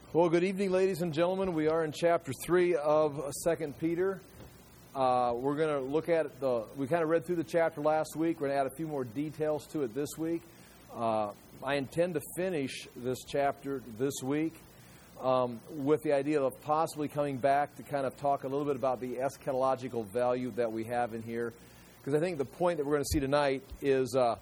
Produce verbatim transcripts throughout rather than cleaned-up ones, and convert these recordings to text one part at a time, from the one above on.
Well, good evening, ladies and gentlemen. We are in chapter three of Second Peter. Uh, we're going to look at the, we kind of read through the chapter last week. We're going to add a few more details to it this week. Uh, I intend to finish this chapter this week um, with the idea of possibly coming back to kind of talk a little bit about the eschatological value that we have in here. Because I think the point that we're going to see tonight is uh,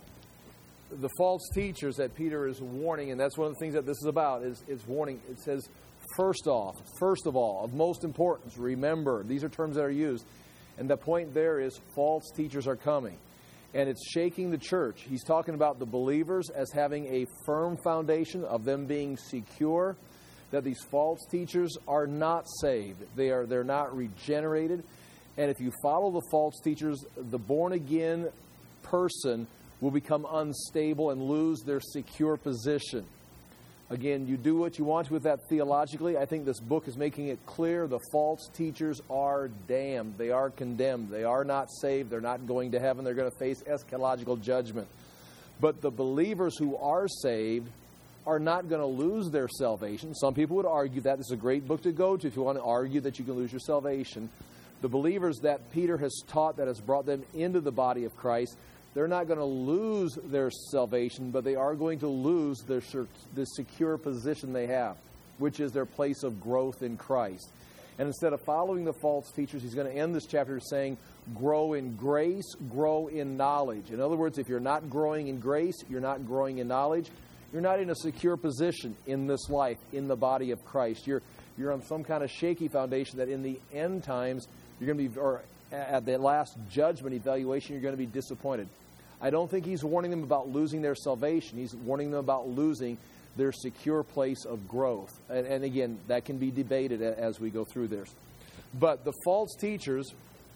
the false teachers that Peter is warning, and that's one of the things that this is about, is, is warning. It says, first off, first of all, of most importance, remember, these are terms that are used, and the point there is false teachers are coming, and it's shaking the church. He's talking about the believers as having a firm foundation, of them being secure, that these false teachers are not saved. They are, they're not regenerated, and if you follow the false teachers, the born-again person will become unstable and lose their secure position. Again, you do what you want to with that theologically. I think this book is making it clear the false teachers are damned. They are condemned. They are not saved. They're not going to heaven. They're going to face eschatological judgment. But the believers who are saved are not going to lose their salvation. Some people would argue that. This is a great book to go to if you want to argue that you can lose your salvation. The believers that Peter has taught, that has brought them into the body of Christ, they're not going to lose their salvation, but they are going to lose their the secure position they have, which is their place of growth in Christ. And instead of following the false teachers, he's going to end this chapter saying, grow in grace, grow in knowledge. In other words, if you're not growing in grace, you're not growing in knowledge, you're not in a secure position in this life, in the body of Christ. You're you're on some kind of shaky foundation that in the end times, you're going to be, or at the last judgment evaluation, you're going to be disappointed. I don't think he's warning them about losing their salvation. He's warning them about losing their secure place of growth. And, and again, that can be debated as we go through this. But the false teachers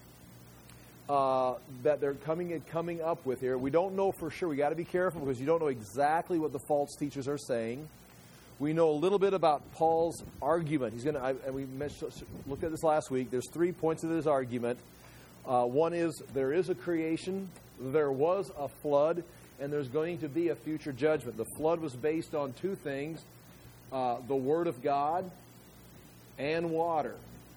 uh, that they're coming coming up with here, we don't know for sure. We got to be careful because you don't know exactly what the false teachers are saying. We know a little bit about Paul's argument. He's going to, and we looked at this last week. There's three points of his argument. Uh, one is there is a creation, there was a flood, and there's going to be a future judgment. The flood was based on two things, uh, the Word of God and water.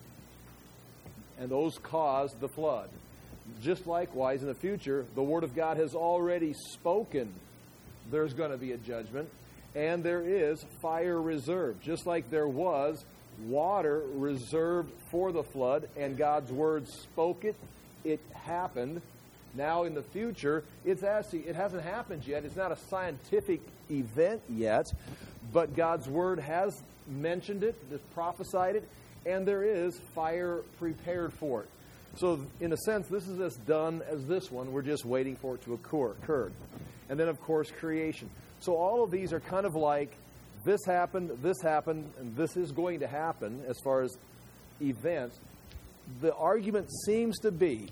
And those caused the flood. Just likewise, in the future, the Word of God has already spoken there's going to be a judgment, and there is fire reserved. Just like there was water reserved for the flood, and God's Word spoke it, it happened. Now in the future, it's actually, it hasn't happened yet. It's not a scientific event yet, but God's Word has mentioned it, has prophesied it, and there is fire prepared for it. So in a sense, this is as done as this one. We're just waiting for it to occur. And then, of course, creation. So all of these are kind of like, this happened, this happened, and this is going to happen as far as events. The argument seems to be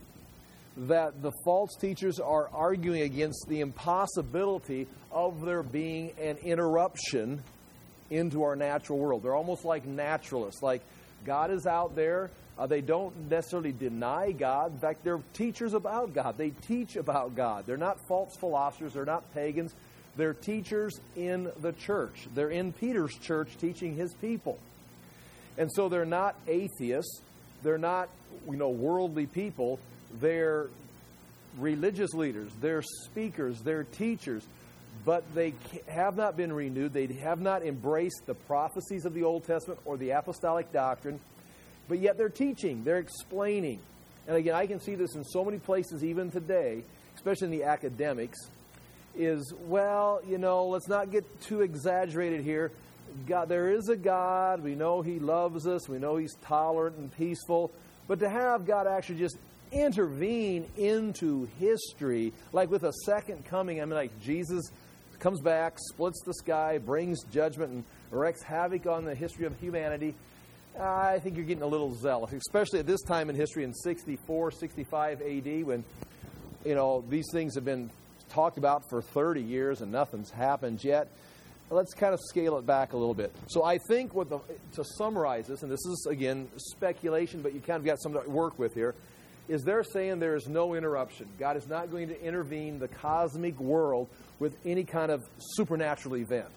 that the false teachers are arguing against the impossibility of there being an interruption into our natural world. They're almost like naturalists, like God is out there. Uh, they don't necessarily deny God. In fact, they're teachers about God. They teach about God. They're not false philosophers. They're not pagans. They're teachers in the church. They're in Peter's church teaching his people. And so they're not atheists. They're not, you know, worldly people. They're religious leaders. They're speakers. They're teachers. But they have not been renewed. They have not embraced the prophecies of the Old Testament or the apostolic doctrine. But yet they're teaching. They're explaining. And again, I can see this in so many places even today, especially in the academics, is, well, you know, let's not get too exaggerated here. God, there is a God. We know He loves us. We know He's tolerant and peaceful. But to have God actually just intervene into history, like with a second coming, I mean, like Jesus comes back, splits the sky, brings judgment, and wreaks havoc on the history of humanity, I think you're getting a little zealous, especially at this time in history in sixty-four, sixty-five A D, when, you know, these things have been talked about for thirty years and nothing's happened yet. Let's kind of scale it back a little bit. So I think what the, to summarize this, and this is, again, speculation, but you kind of got something to work with here, is they're saying there is no interruption. God is not going to intervene the cosmic world with any kind of supernatural event.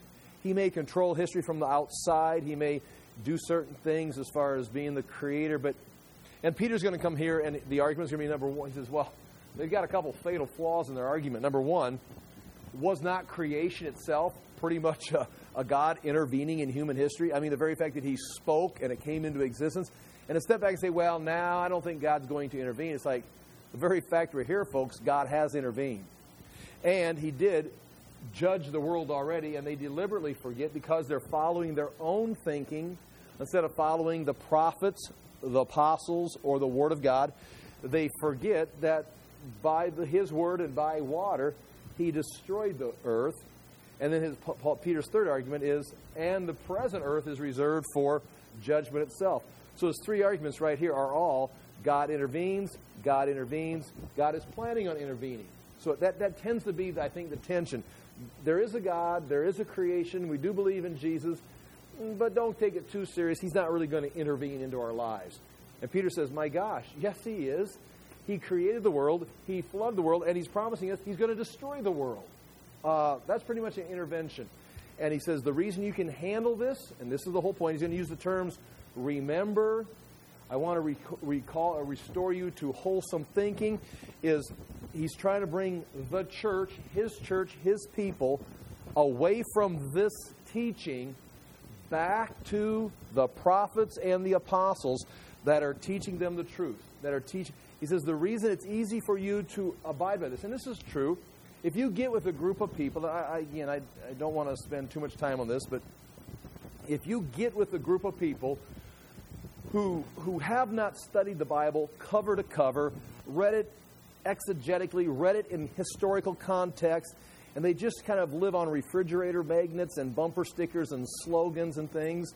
He may control history from the outside. He may do certain things as far as being the creator. But and Peter's going to come here, and the argument's going to be number one. He says, well, they've got a couple fatal flaws in their argument. Number one, was not creation itself pretty much a, a God intervening in human history? I mean, the very fact that he spoke and it came into existence. And to step back and say, well, now I don't think God's going to intervene. It's like the very fact we're here, folks, God has intervened. And he did judge the world already, and they deliberately forget because they're following their own thinking instead of following the prophets, the apostles, or the Word of God. They forget that by the, his word and by water, he destroyed the earth. And then his Paul, Peter's third argument is, and the present earth is reserved for judgment itself. So his three arguments right here are all God intervenes, God intervenes, God is planning on intervening. So that, that tends to be, I think, the tension. There is a God, there is a creation, we do believe in Jesus, but don't take it too serious. He's not really going to intervene into our lives. And Peter says, my gosh, yes, he is. He created the world, he flooded the world, and he's promising us he's going to destroy the world. Uh, that's pretty much an intervention. And he says the reason you can handle this, and this is the whole point, he's going to use the terms, remember, I want to rec- recall or restore you to wholesome thinking, is he's trying to bring the church, his church, his people, away from this teaching back to the prophets and the apostles that are teaching them the truth, that are teaching. He says the reason it's easy for you to abide by this, and this is true, if you get with a group of people, I, I, again, I, I don't want to spend too much time on this, but if you get with a group of people who who have not studied the Bible cover to cover, read it exegetically, read it in historical context, and they just kind of live on refrigerator magnets and bumper stickers and slogans and things,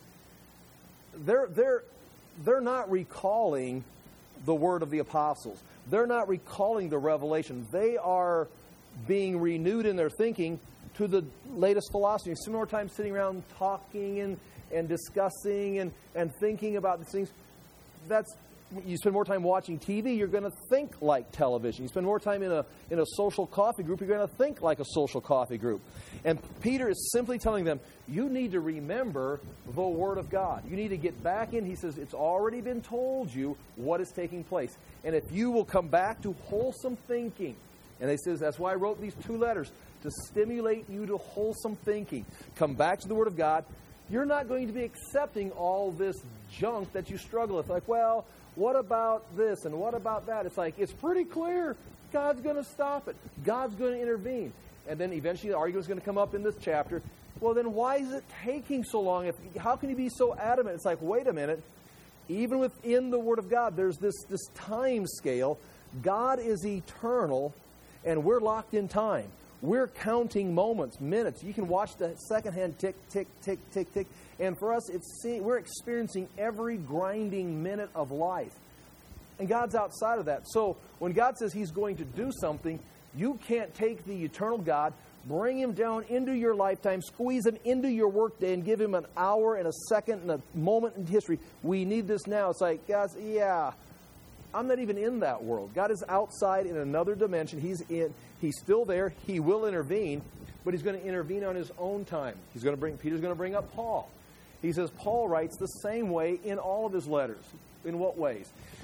they're they're they're not recalling the word of the apostles. They're not recalling the revelation. They are being renewed in their thinking to the latest philosophy. You spend more time sitting around talking and, and discussing and, and thinking about these things. That's you spend more time watching T V, you're going to think like television. You spend more time in a in a social coffee group, you're going to think like a social coffee group. And Peter is simply telling them, you need to remember the Word of God. You need to get back in. He says, it's already been told you what is taking place. And if you will come back to wholesome thinking, and he says, that's why I wrote these two letters, to stimulate you to wholesome thinking. Come back to the Word of God. You're not going to be accepting all this junk that you struggle with. Like, well, what about this and what about that? It's like, it's pretty clear. God's going to stop it. God's going to intervene. And then eventually the argument is going to come up in this chapter. Well, then why is it taking so long? If, how can he be so adamant? It's like, wait a minute. Even within the Word of God, there's this, this time scale. God is eternal, and we're locked in time. We're counting moments, minutes. You can watch the second-hand tick, tick, tick, tick, tick. And for us, it's see, we're experiencing every grinding minute of life. And God's outside of that. So when God says He's going to do something, you can't take the eternal God, bring Him down into your lifetime, squeeze Him into your workday, and give Him an hour and a second and a moment in history. We need this now. It's like, guys, yeah, I'm not even in that world. God is outside in another dimension. He's in. He's still there. He will intervene, but He's going to intervene on His own time. He's going to bring. Peter's going to bring up Paul. He says Paul writes the same way in all of his letters. In what ways?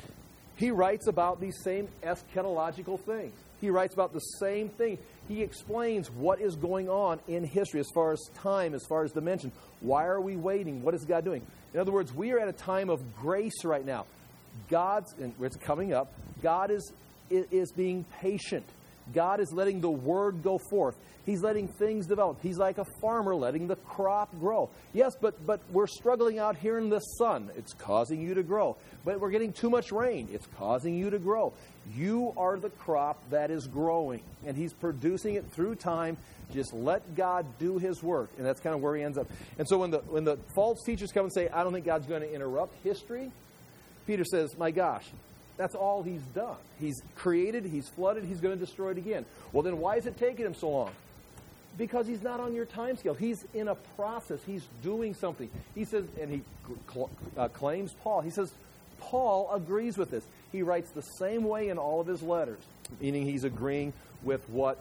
He writes about these same eschatological things. He writes about the same thing. He explains what is going on in history as far as time, as far as dimension. Why are we waiting? What is God doing? In other words, we are at a time of grace right now. God's, and it's coming up, God is, is being patient. God is letting the Word go forth. He's letting things develop. He's like a farmer letting the crop grow. Yes, but but we're struggling out here in the sun. It's causing you to grow. But we're getting too much rain. It's causing you to grow. You are the crop that is growing. And He's producing it through time. Just let God do His work. And that's kind of where He ends up. And so when the when the false teachers come and say, I don't think God's going to interrupt history, Peter says, my gosh, that's all He's done. He's created, He's flooded, He's going to destroy it again. Well, then why is it taking Him so long? Because He's not on your time scale. He's in a process. He's doing something. He says, and he cl- uh, claims Paul. He says, Paul agrees with this. He writes the same way in all of his letters, meaning he's agreeing with what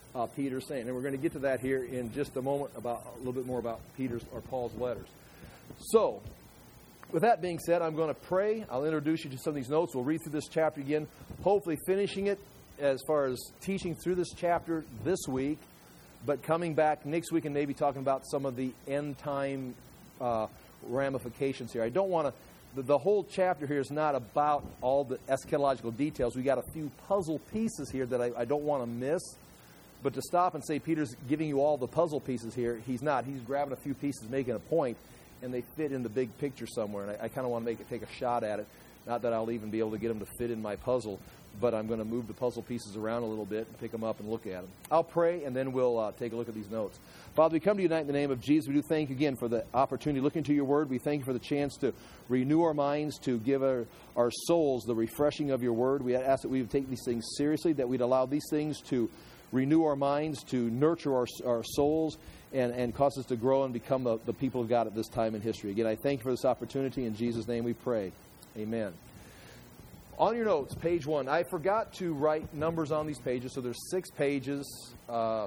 uh, Peter's saying. And we're going to get to that here in just a moment, about a little bit more about Peter's or Paul's letters. So, with that being said, I'm going to pray. I'll introduce you to some of these notes. We'll read through this chapter again, hopefully finishing it as far as teaching through this chapter this week, but coming back next week and maybe talking about some of the end time uh, ramifications here. I don't want to, the, the whole chapter here is not about all the eschatological details. We got a few puzzle pieces here that I, I don't want to miss. But to stop and say Peter's giving you all the puzzle pieces here, he's not. He's grabbing a few pieces, making a point, and they fit in the big picture somewhere. And I, I kind of want to make it take a shot at it. Not that I'll even be able to get them to fit in my puzzle, but I'm going to move the puzzle pieces around a little bit and pick them up and look at them. I'll pray, and then we'll uh, take a look at these notes. Father, we come to you tonight in the name of Jesus. We do thank you again for the opportunity to look into your word. We thank you for the chance to renew our minds, to give our, our souls the refreshing of your word. We ask that we would take these things seriously, that we'd allow these things to renew our minds, to nurture our, our souls, and, and cause us to grow and become the, the people of God at this time in history. Again, I thank you for this opportunity. In Jesus' name we pray. Amen. On your notes, page one. I forgot to write numbers on these pages, so there's six pages. Uh,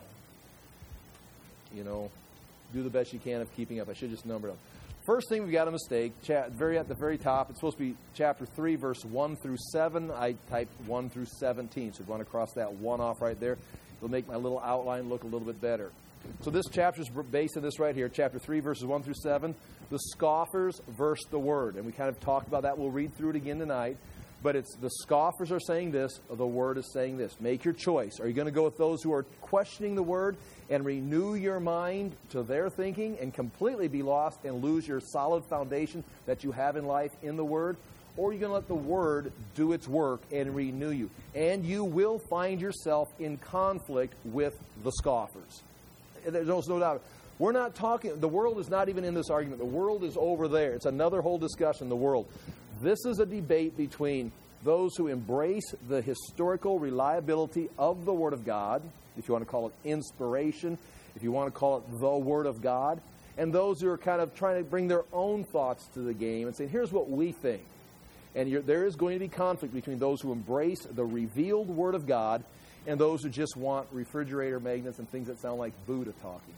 you know, do the best you can of keeping up. I should just number them. First thing, we got a mistake. Cha- very at the very top, it's supposed to be chapter three, verse one through seven. I typed one through seventeen, so if you want to cross that one off right there, it'll make my little outline look a little bit better. So this chapter is based on this right here, chapter three, verses one through seven. The scoffers versus the word. And we kind of talked about that. We'll read through it again tonight. But it's the scoffers are saying this, the word is saying this. Make your choice. Are you going to go with those who are questioning the word and renew your mind to their thinking and completely be lost and lose your solid foundation that you have in life in the word? Or are you going to let the word do its work and renew you? And you will find yourself in conflict with the scoffers. There's no doubt. We're not talking, the world is not even in this argument. The world is over there. It's another whole discussion, the world. This is a debate between those who embrace the historical reliability of the Word of God, if you want to call it inspiration, if you want to call it the Word of God, and those who are kind of trying to bring their own thoughts to the game and saying, here's what we think. And you're, there is going to be conflict between those who embrace the revealed Word of God and those who just want refrigerator magnets and things that sound like Buddha talking.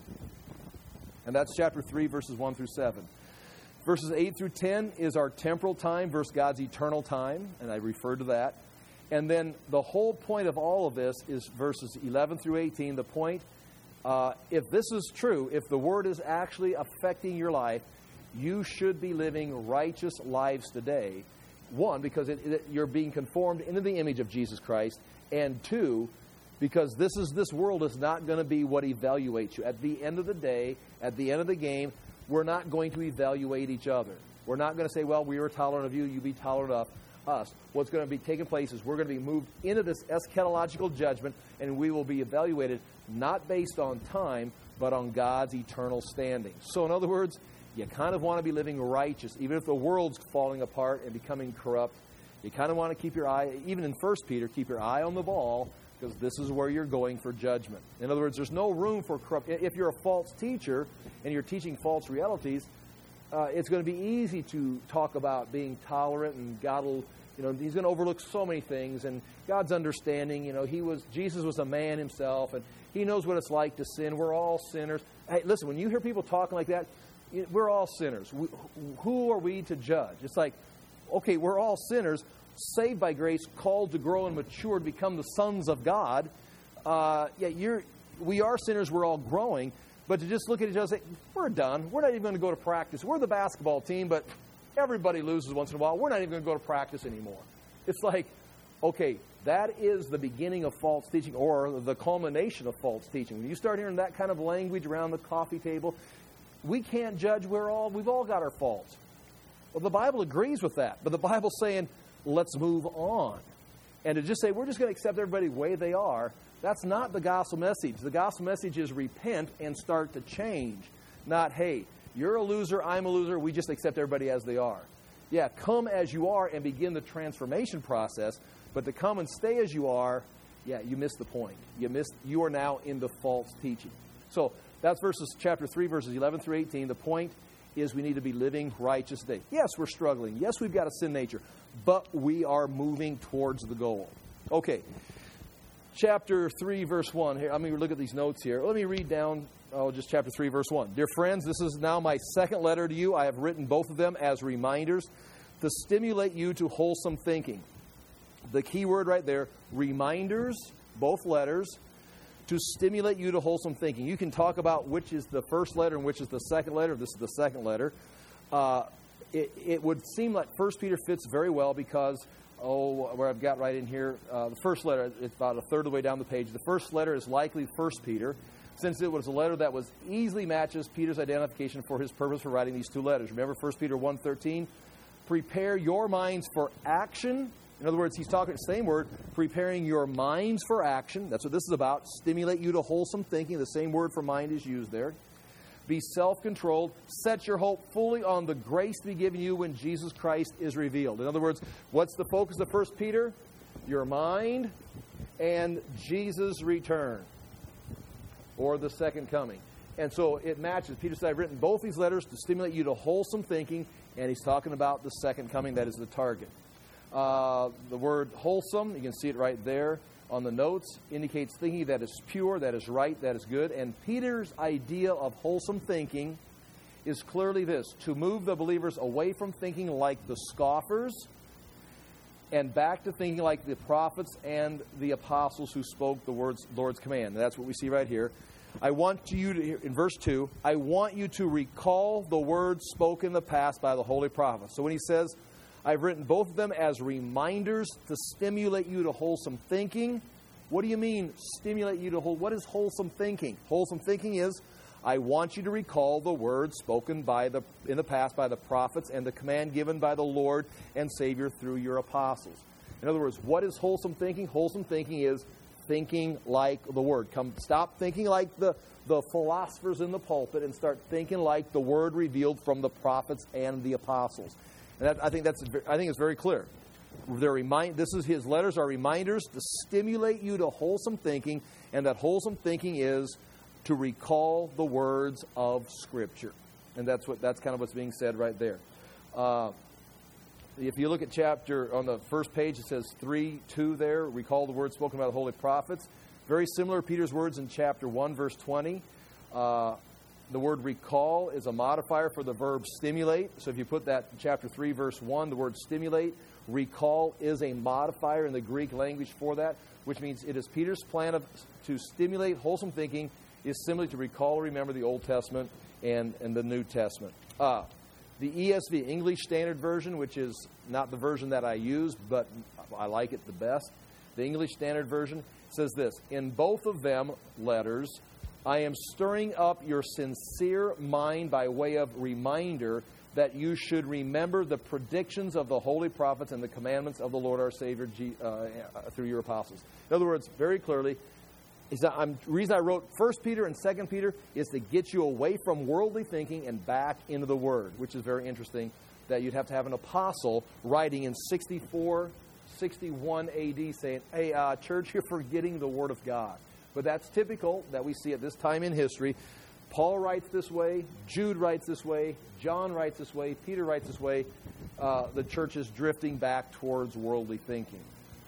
And that's chapter three, verses one through seven. Verses eight through ten is our temporal time versus God's eternal time, and I referred to that. And then the whole point of all of this is verses eleven through eighteen. The point, uh, if this is true, if the Word is actually affecting your life, you should be living righteous lives today. One, because it, it, you're being conformed into the image of Jesus Christ, and two, because this is this world is not going to be what evaluates you. At the end of the day, at the end of the game, we're not going to evaluate each other. We're not going to say, well, we were tolerant of you, you be tolerant of us. What's going to be taking place is we're going to be moved into this eschatological judgment, and we will be evaluated not based on time, but on God's eternal standing. So in other words, you kind of want to be living righteous, even if the world's falling apart and becoming corrupt. You kind of want to keep your eye, even in First Peter, keep your eye on the ball, because this is where you're going for judgment. In other words, there's no room for corrupt. If you're a false teacher and you're teaching false realities, uh, it's going to be easy to talk about being tolerant, and God will, you know, He's going to overlook so many things. And God's understanding, you know, He was Jesus was a man Himself, and He knows what it's like to sin. We're all sinners. Hey, listen, when you hear people talking like that, we're all sinners. We, who are we to judge? It's like, okay, we're all sinners, saved by grace, called to grow and mature to become the sons of God. Uh, yeah, you're, we are sinners. We're all growing. But to just look at each other and say, we're done. We're not even going to go to practice. We're the basketball team, but everybody loses once in a while. We're not even going to go to practice anymore. It's like, okay, that is the beginning of false teaching, or the culmination of false teaching. When you start hearing that kind of language around the coffee table, we can't judge. We're all, we've all got our faults. Well, the Bible agrees with that. But the Bible's saying, let's move on. And to just say, we're just going to accept everybody the way they are, that's not the gospel message. The gospel message is repent and start to change. Not, hey, you're a loser, I'm a loser, we just accept everybody as they are. Yeah, come as you are and begin the transformation process. But to come and stay as you are, yeah, you missed the point. You missed. You are now into false teaching. So that's verses chapter three, verses eleven through eighteen. The point is we need to be living righteous today. Yes, we're struggling. Yes, we've got a sin nature. But we are moving towards the goal. Okay. chapter three, verse one. Here, I'm going to look at these notes here. Let me read down, oh, just chapter three, verse one. Dear friends, this is now my second letter to you. I have written both of them as reminders to stimulate you to wholesome thinking. The key word right there, reminders, both letters, to stimulate you to wholesome thinking. You can talk about which is the first letter and which is the second letter. This is the second letter. Uh, it, it would seem like First Peter fits very well because, oh, where I've got right in here, uh, the first letter, it's about a third of the way down the page. The first letter is likely First Peter, since it was a letter that was easily matches Peter's identification for his purpose for writing these two letters. Remember First Peter one thirteen? Prepare your minds for action. In other words, he's talking the same word, preparing your minds for action. That's what this is about. Stimulate you to wholesome thinking. The same word for mind is used there. Be self-controlled. Set your hope fully on the grace to be given you when Jesus Christ is revealed. In other words, what's the focus of First Peter? Your mind and Jesus' return, or the second coming. And so it matches. Peter said, I've written both these letters to stimulate you to wholesome thinking, and he's talking about the second coming. That is the target. Uh, the word wholesome, you can see it right there on the notes, indicates thinking that is pure, that is right, that is good. And Peter's idea of wholesome thinking is clearly this: to move the believers away from thinking like the scoffers and back to thinking like the prophets and the apostles who spoke the words, Lord's command. And that's what we see right here. I want you to, in verse two, I want you to recall the words spoken in the past by the holy prophets. So when he says, I've written both of them as reminders to stimulate you to wholesome thinking. What do you mean, stimulate you to whole? What is wholesome thinking? Wholesome thinking is, I want you to recall the words spoken by the in the past by the prophets and the command given by the Lord and Savior through your apostles. In other words, what is wholesome thinking? Wholesome thinking is thinking like the Word. Come, stop thinking like the, the philosophers in the pulpit and start thinking like the Word revealed from the prophets and the apostles. And that, I think that's I think it's very clear. They're remind, this is his letters are reminders to stimulate you to wholesome thinking, and that wholesome thinking is to recall the words of Scripture. And that's what that's kind of what's being said right there. Uh, if you look at chapter, on the first page, it says three two there, recall the words spoken by the holy prophets. Very similar to Peter's words in chapter one, verse twenty. Uh, The word recall is a modifier for the verb stimulate. So if you put that in chapter three, verse one, the word stimulate, recall is a modifier in the Greek language for that, which means it is Peter's plan of to stimulate wholesome thinking is simply to recall or remember the Old Testament and, and the New Testament. Uh, the E S V, English Standard Version, which is not the version that I use, but I like it the best. The English Standard Version says this: in both of them letters, I am stirring up your sincere mind by way of reminder that you should remember the predictions of the holy prophets and the commandments of the Lord our Savior uh, through your apostles. In other words, very clearly, is that I'm, the reason I wrote First Peter and Second Peter is to get you away from worldly thinking and back into the Word, which is very interesting that you'd have to have an apostle writing in sixty-four, sixty-one A D saying, hey, uh, church, you're forgetting the Word of God. But that's typical that we see at this time in history. Paul writes this way. Jude writes this way. John writes this way. Peter writes this way. Uh, the church is drifting back towards worldly thinking.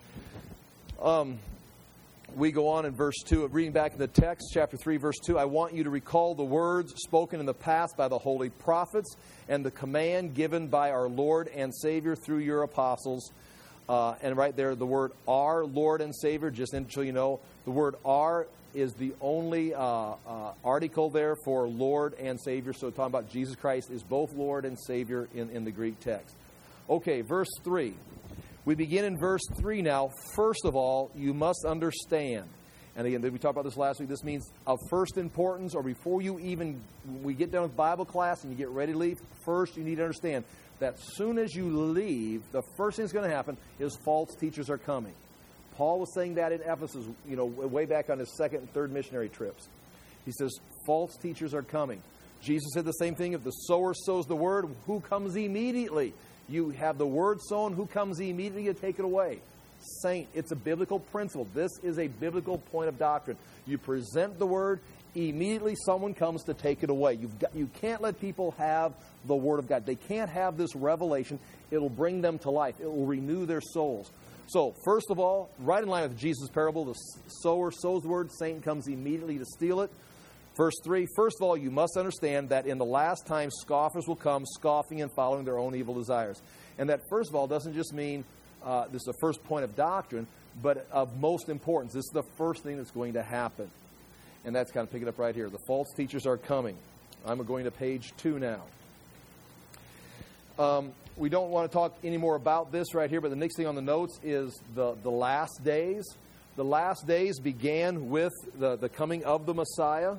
Um, we go on in verse two. Reading back in the text, chapter three, verse two. I want you to recall the words spoken in the past by the holy prophets and the command given by our Lord and Savior through your apostles. Uh, and right there, the word our Lord and Savior, just so you know, the word our is the only uh, uh, article there for Lord and Savior. So talking about Jesus Christ is both Lord and Savior in, in the Greek text. Okay, verse three. We begin in verse three now. First of all, you must understand. And again, we talked about this last week. This means of first importance, or before you even, we get done with Bible class and you get ready to leave, first you need to understand that as soon as you leave, the first thing that's going to happen is false teachers are coming. Paul was saying that in Ephesus, you know, way back on his second and third missionary trips. He says, false teachers are coming. Jesus said the same thing. If the sower sows the word, who comes immediately? You have the word sown, who comes immediately to take it away? Saint. It's a biblical principle. This is a biblical point of doctrine. You present the word, immediately someone comes to take it away. You've got, you can't let people have the Word of God. They can't have this revelation. It will bring them to life. It will renew their souls. So, first of all, right in line with Jesus' parable, the sower sows the word, Satan comes immediately to steal it. Verse three, first of all, you must understand that in the last time scoffers will come, scoffing and following their own evil desires. And that, first of all, doesn't just mean uh, this is the first point of doctrine, but of most importance. This is the first thing that's going to happen. And that's kind of picking up right here. The false teachers are coming. I'm going to page two now. Um, we don't want to talk any more about this right here, but the next thing on the notes is the, the last days. The last days began with the, the coming of the Messiah.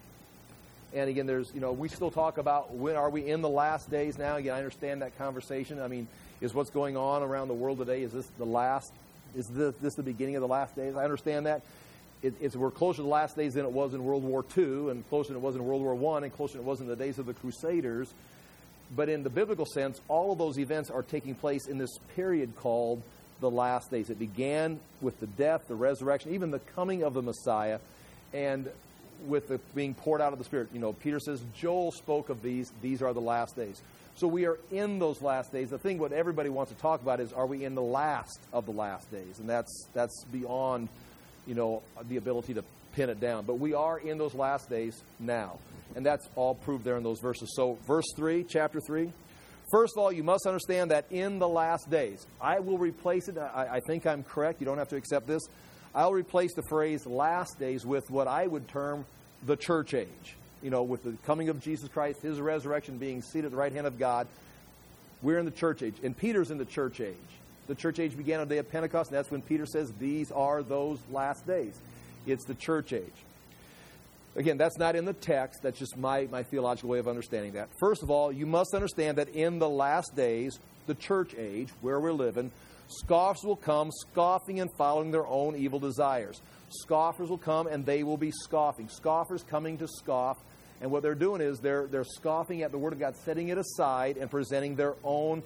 And again, there's, you know, we still talk about when are we in the last days now. Again, I understand that conversation. I mean, is what's going on around the world today, is this the last, is this, this the beginning of the last days? I understand that. It, it's, we're closer to the last days than it was in World War Two, and closer than it was in World War One, and closer than it was in the days of the Crusaders. But in the biblical sense, all of those events are taking place in this period called the last days. It began with the death, the resurrection, even the coming of the Messiah, and with the being poured out of the Spirit. You know, Peter says, Joel spoke of these. These are the last days. So we are in those last days. The thing what everybody wants to talk about is, are we in the last of the last days? And that's that's beyond, you know, the ability to pin it down. But we are in those last days now. And that's all proved there in those verses. So verse three, chapter three. First of all, you must understand that in the last days, I will replace it. I, I think I'm correct. You don't have to accept this. I'll replace the phrase last days with what I would term the church age. You know, with the coming of Jesus Christ, His resurrection, being seated at the right hand of God, we're in the church age. And Peter's in the church age. The church age began on the day of Pentecost, and that's when Peter says, these are those last days. It's the church age. Again, that's not in the text. That's just my, my theological way of understanding that. First of all, you must understand that in the last days, the church age, where we're living, scoffers will come, scoffing and following their own evil desires. Scoffers will come, and they will be scoffing. Scoffers coming to scoff. And what they're doing is they're, they're scoffing at the Word of God, setting it aside and presenting their own,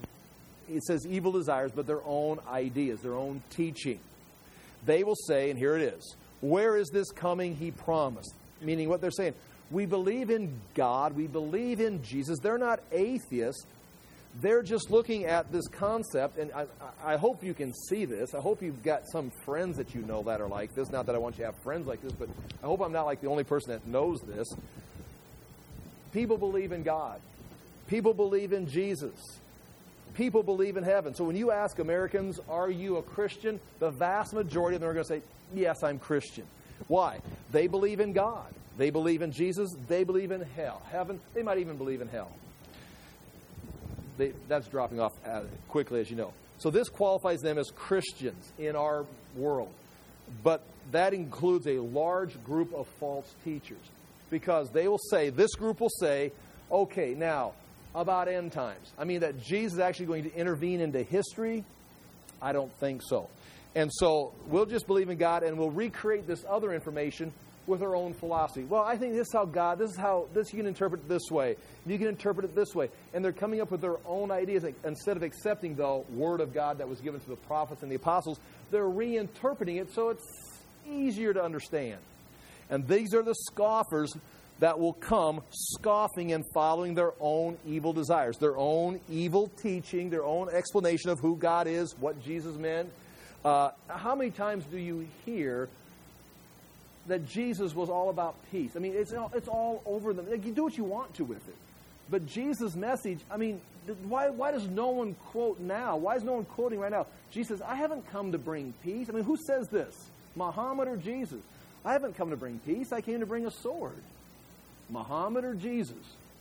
it says evil desires, but their own ideas, their own teaching. They will say, and here it is, where is this coming He promised? Meaning what they're saying, we believe in God, we believe in Jesus. They're not atheists. They're just looking at this concept, and I, I hope you can see this. I hope you've got some friends that you know that are like this. Not that I want you to have friends like this, but I hope I'm not like the only person that knows this. People believe in God. People believe in Jesus. People believe in heaven. So when you ask Americans, are you a Christian? The vast majority of them are going to say, yes, I'm Christian. Why? They believe in God. They believe in Jesus. They believe in hell. Heaven. They might even believe in hell. They, that's dropping off quickly, as you know. So this qualifies them as Christians in our world. But that includes a large group of false teachers. Because they will say, this group will say, okay, now, about end times. I mean, that Jesus is actually going to intervene into history? I don't think so. And so we'll just believe in God, and we'll recreate this other information with our own philosophy. Well, I think this is how God, this is how, this you can interpret it this way. You can interpret it this way. And they're coming up with their own ideas. Instead of accepting the Word of God that was given to the prophets and the apostles, they're reinterpreting it so it's easier to understand. And these are the scoffers that will come scoffing and following their own evil desires, their own evil teaching, their own explanation of who God is, what Jesus meant. Uh, how many times do you hear that Jesus was all about peace? I mean, it's all, it's all over them. Like, you do what you want to with it. But Jesus' message, I mean, why, why does no one quote now? Why is no one quoting right now? Jesus says, I haven't come to bring peace. I mean, who says this? Muhammad or Jesus? I haven't come to bring peace. I came to bring a sword. Muhammad or Jesus?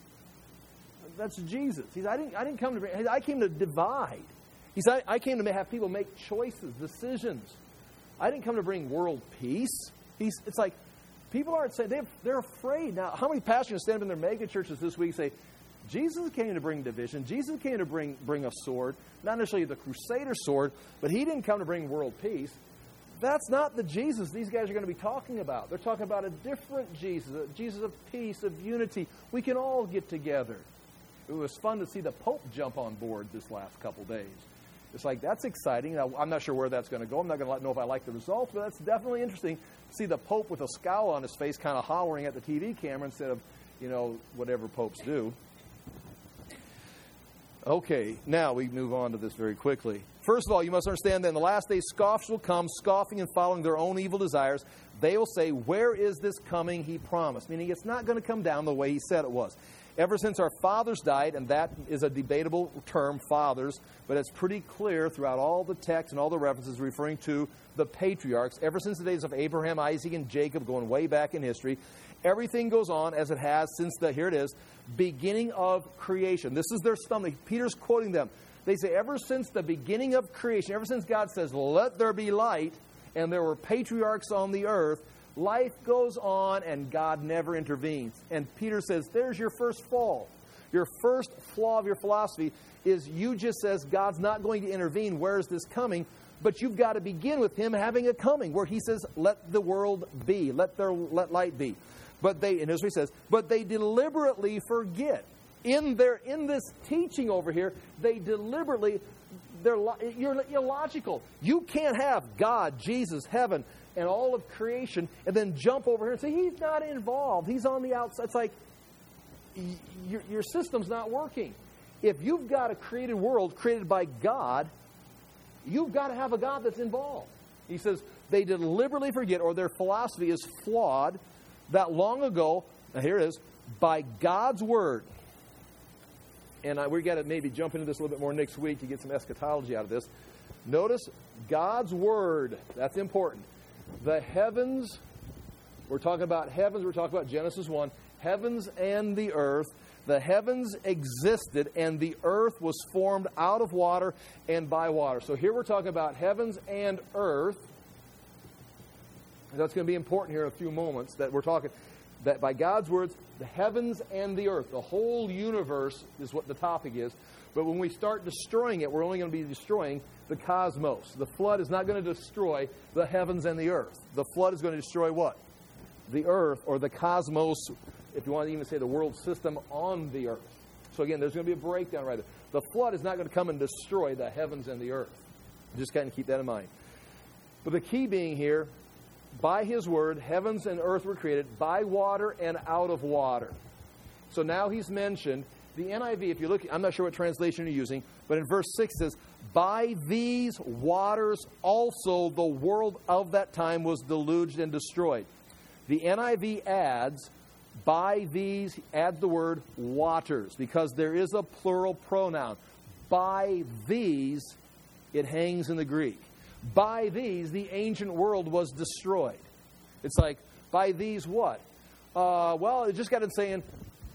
That's Jesus. He said, I didn't, I didn't come to bring, I came to divide. He said, I came to have people make choices, decisions. I didn't come to bring world peace. He's, it's like, people aren't saying, they're, they're afraid. Now, how many pastors stand up in their mega churches this week and say, Jesus came to bring division. Jesus came to bring, bring a sword. Not necessarily the Crusader sword, but He didn't come to bring world peace. That's not the Jesus these guys are going to be talking about. They're talking about a different Jesus, a Jesus of peace, of unity. We can all get together. It was fun to see the Pope jump on board this last couple days. It's like, that's exciting. Now, I'm not sure where that's going to go. I'm not going to know if I like the results, but that's definitely interesting to see the Pope with a scowl on his face kind of hollering at the T V camera instead of, you know, whatever popes do. Okay, now we move on to this very quickly. First of all, you must understand that in the last days scoffers will come, scoffing and following their own evil desires. They will say, where is this coming he promised? Meaning it's not going to come down the way he said it was. Ever since our fathers died, and that is a debatable term, fathers, but it's pretty clear throughout all the text and all the references referring to the patriarchs, ever since the days of Abraham, Isaac, and Jacob, going way back in history, everything goes on as it has since the, here it is, beginning of creation. This is their stomach. Peter's quoting them. They say, ever since the beginning of creation, ever since God says, let there be light, and there were patriarchs on the earth, life goes on and God never intervenes. And Peter says, there's your first fall. Your first flaw of your philosophy is you just says God's not going to intervene. Where is this coming? But you've got to begin with him having a coming where he says, let the world be. Let their let light be. But they, and here's what he says, but they deliberately forget. In their in this teaching over here, they deliberately, they're you're illogical. You can't have God, Jesus, heaven, and all of creation, and then jump over here and say, he's not involved. He's on the outside. It's like, your, your system's not working. If you've got a created world created by God, you've got to have a God that's involved. He says, they deliberately forget, or their philosophy is flawed, that long ago, now here it is, by God's word. And I, we've got to maybe jump into this a little bit more next week to get some eschatology out of this. Notice God's word. That's important. The heavens, we're talking about heavens, we're talking about Genesis one, heavens and the earth. The heavens existed and the earth was formed out of water and by water. So here we're talking about heavens and earth. And that's going to be important here in a few moments, that we're talking that by God's words, the heavens and the earth, the whole universe is what the topic is. But when we start destroying it, we're only going to be destroying the cosmos. The flood is not going to destroy the heavens and the earth. The flood is going to destroy what? The earth, or the cosmos, if you want to even say the world system on the earth. So again, there's going to be a breakdown right there. The flood is not going to come and destroy the heavens and the earth. Just kind of keep that in mind. But the key being here, by his word, heavens and earth were created by water and out of water. So now he's mentioned, the N I V, if you look, I'm not sure what translation you're using, but in verse six it says, by these waters also the world of that time was deluged and destroyed. The N I V adds, by these, adds the word waters, because there is a plural pronoun. By these, it hangs in the Greek. By these, the ancient world was destroyed. It's like, by these what? Uh, well, it just got in saying,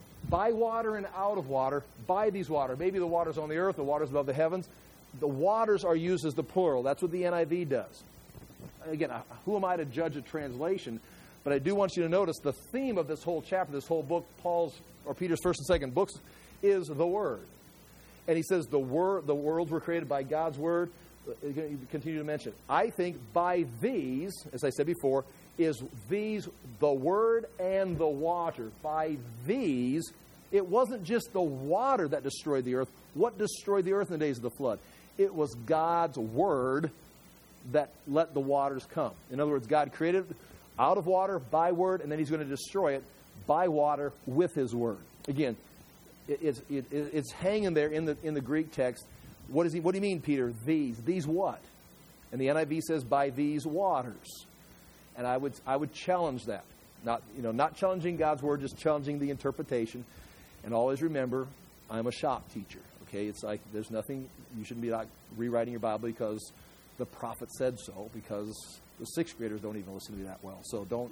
by water and out of water, by these water. Maybe the water's on the earth, the water's above the heavens. The waters are used as the plural. That's what the N I V does. Again, who am I to judge a translation? But I do want you to notice the theme of this whole chapter, this whole book, Paul's or Peter's first and second books, is the Word. And he says the word, the worlds were created by God's Word. Continue to mention. I think by these, as I said before, is these, the Word and the water. By these, it wasn't just the water that destroyed the earth. What destroyed the earth in the days of the flood? It was God's Word that let the waters come. In other words, God created out of water by Word, and then he's going to destroy it by water with his Word. Again, it, it's, it, it's hanging there in the in the Greek text. What is he? What do you mean, Peter? These. These what? And the N I V says, by these waters. And I would I would challenge that. Not, you know, not challenging God's word, just challenging the interpretation. And always remember, I'm a shop teacher. Okay? It's like there's nothing, you shouldn't be like rewriting your Bible because the prophet said so, because the sixth graders don't even listen to me that well. So don't.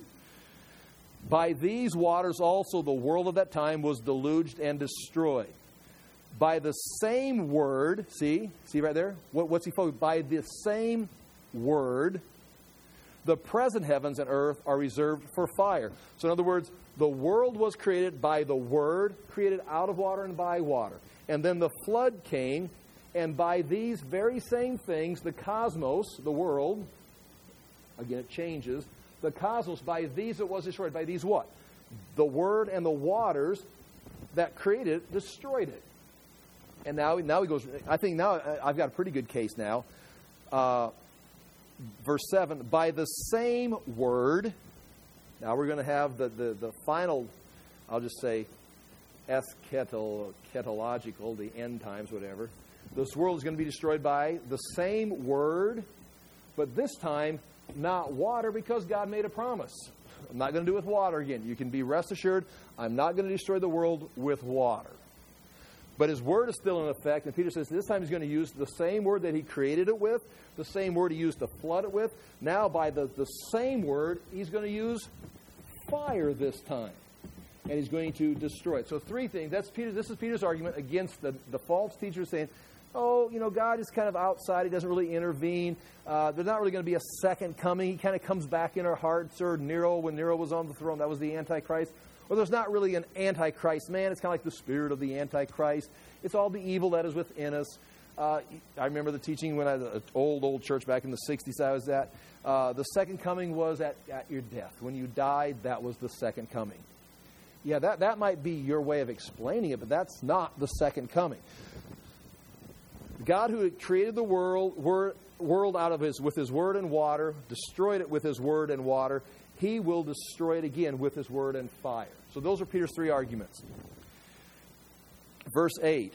By these waters also the world of that time was deluged and destroyed. By the same word, see, see right there? What, what's he focused? By the same word, the present heavens and earth are reserved for fire. So in other words, the world was created by the word, created out of water and by water. And then the flood came, and by these very same things, the cosmos, the world, again it changes, the cosmos, by these it was destroyed. By these what? The word and the waters that created it destroyed it. And now, now he goes, I think now I've got a pretty good case now. Uh, verse seven, by the same word, now we're going to have the, the, the final, I'll just say, eschatological, the end times, whatever. This world is going to be destroyed by the same word, but this time not water, because God made a promise. I'm not going to do it with water again. You can be rest assured, I'm not going to destroy the world with water. But his word is still in effect, and Peter says this time he's going to use the same word that he created it with, the same word he used to flood it with. Now, by the, the same word, he's going to use fire this time. And he's going to destroy it. So three things. That's Peter. This is Peter's argument against the, the false teachers saying, oh, you know, God is kind of outside. He doesn't really intervene. Uh, there's not really going to be a second coming. He kind of comes back in our hearts. Or Nero, when Nero was on the throne, that was the Antichrist. Or there's not really an Antichrist man. It's kind of like the spirit of the Antichrist. It's all the evil that is within us. Uh, I remember the teaching when I was at an old, old church back in the sixties I was at. Uh, the second coming was at, at your death. When you died, that was the second coming. Yeah, that, that might be your way of explaining it, but that's not the second coming. God, who created the world, word, world out of his with his word and water, destroyed it with his word and water, he will destroy it again with his word and fire. So those are Peter's three arguments. Verse eight,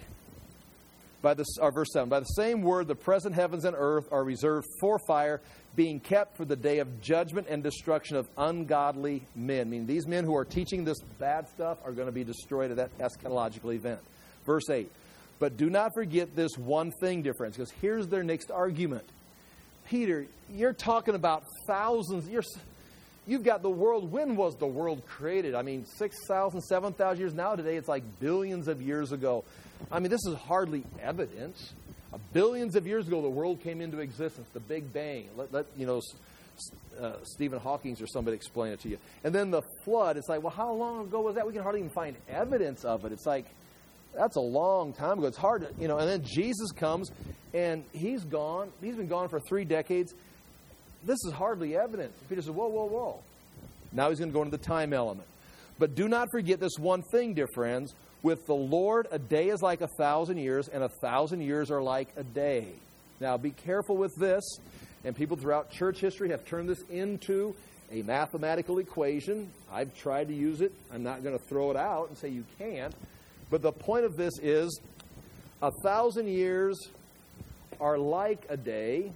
by the, or verse seven, by the same word, the present heavens and earth are reserved for fire, being kept for the day of judgment and destruction of ungodly men. I mean, these men who are teaching this bad stuff are going to be destroyed at that eschatological event. Verse eight, but do not forget this one thing, dear friends, because here's their next argument. Peter, you're talking about thousands. You're, you've got the world. When was the world created? I mean, six thousand, seven thousand years now. Today it's like billions of years ago. I mean, this is hardly evidence. Uh, billions of years ago, the world came into existence, the Big Bang. Let, let you know, uh, Stephen Hawking or somebody explain it to you. And then the flood, it's like, well, how long ago was that? We can hardly even find evidence of it. It's like, that's a long time ago. It's hard to, you know, and then Jesus comes, and he's gone. He's been gone for three decades. This is hardly evidence. Peter says, whoa, whoa, whoa. Now he's going to go into the time element. But do not forget this one thing, dear friends. With the Lord, a day is like a thousand years, and a thousand years are like a day. Now, be careful with this. And people throughout church history have turned this into a mathematical equation. I've tried to use it. I'm not going to throw it out and say you can't. But the point of this is a thousand years are like a day.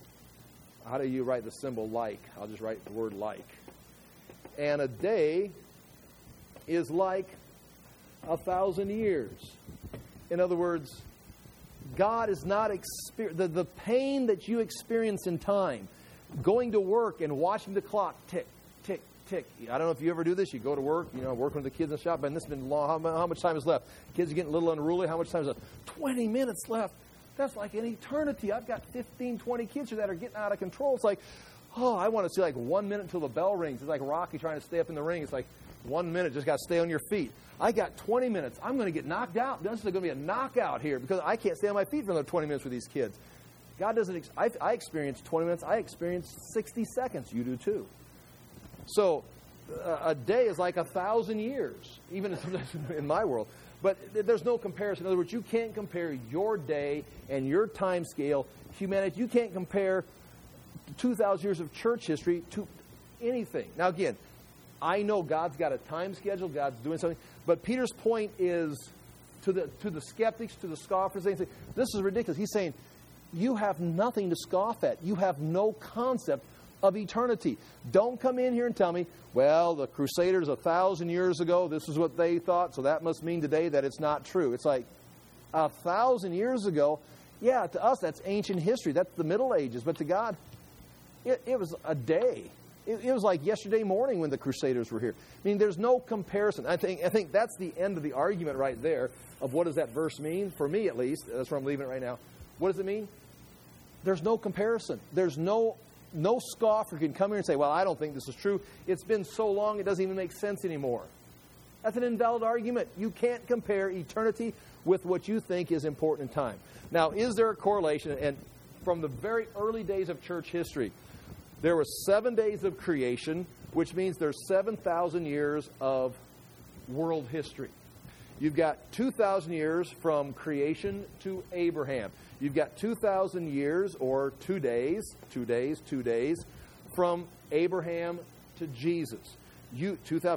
How do you write the symbol like? I'll just write the word like. And a day is like a thousand years. In other words, God is not exper- the, the pain that you experience in time, going to work and watching the clock tick, tick, tick. I don't know if you ever do this. You go to work, you know, working with the kids in the shop, and this has been long. How, how much time is left? Kids are getting a little unruly. How much time is left? twenty minutes left. That's like an eternity. I've got fifteen, twenty kids here that are getting out of control. It's like, oh, I want to see like one minute until the bell rings. It's like Rocky trying to stay up in the ring. It's like one minute, just got to stay on your feet. I got twenty minutes. I'm going to get knocked out. This is going to be a knockout here because I can't stay on my feet for another twenty minutes with these kids. God doesn't, ex- I, I experience twenty minutes. I experience sixty seconds. You do too. So uh, a day is like a thousand years, even in my world. But there's no comparison. In other words, you can't compare your day and your time scale, humanity. You can't compare two thousand years of church history to anything. Now, again, I know God's got a time schedule. God's doing something. But Peter's point is to the to the skeptics, to the scoffers, they say, this is ridiculous. He's saying, you have nothing to scoff at. You have no concept of eternity. Don't come in here and tell me, well, the Crusaders a thousand years ago, this is what they thought, so that must mean today that it's not true. It's like a thousand years ago, yeah, to us that's ancient history. That's the Middle Ages. But to God, it, it was a day. It, it was like yesterday morning when the Crusaders were here. I mean, there's no comparison. I think I think that's the end of the argument right there of what does that verse mean, for me at least. That's where I'm leaving it right now. What does it mean? There's no comparison. There's no no scoffer can come here and say, well, I don't think this is true. It's been so long it doesn't even make sense anymore. That's an invalid argument. You can't compare eternity with what you think is important in time. Now, is there a correlation? And from the very early days of church history, there were seven days of creation, which means there's seven thousand years of world history. You've got two thousand years from creation to Abraham. You've got two thousand years, or two days, two days, two days, from Abraham to Jesus. You two thousand from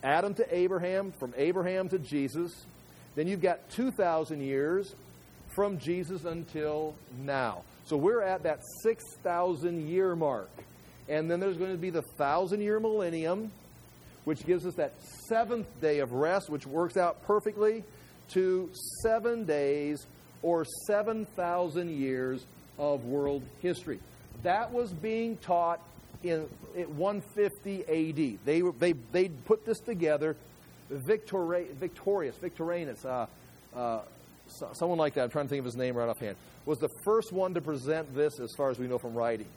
Adam to Abraham, from Abraham to Jesus. Then you've got two thousand years from Jesus until now. So we're at that six thousand year mark. And then there's going to be the thousand-year millennium, which gives us that seventh day of rest, which works out perfectly to seven days or seven thousand years of world history. That was being taught in one fifty A D. They they they put this together. Victori, Victorius, Victorinus, uh, uh, so, someone like that. I'm trying to think of his name right offhand. Was the first one to present this, as far as we know from writing.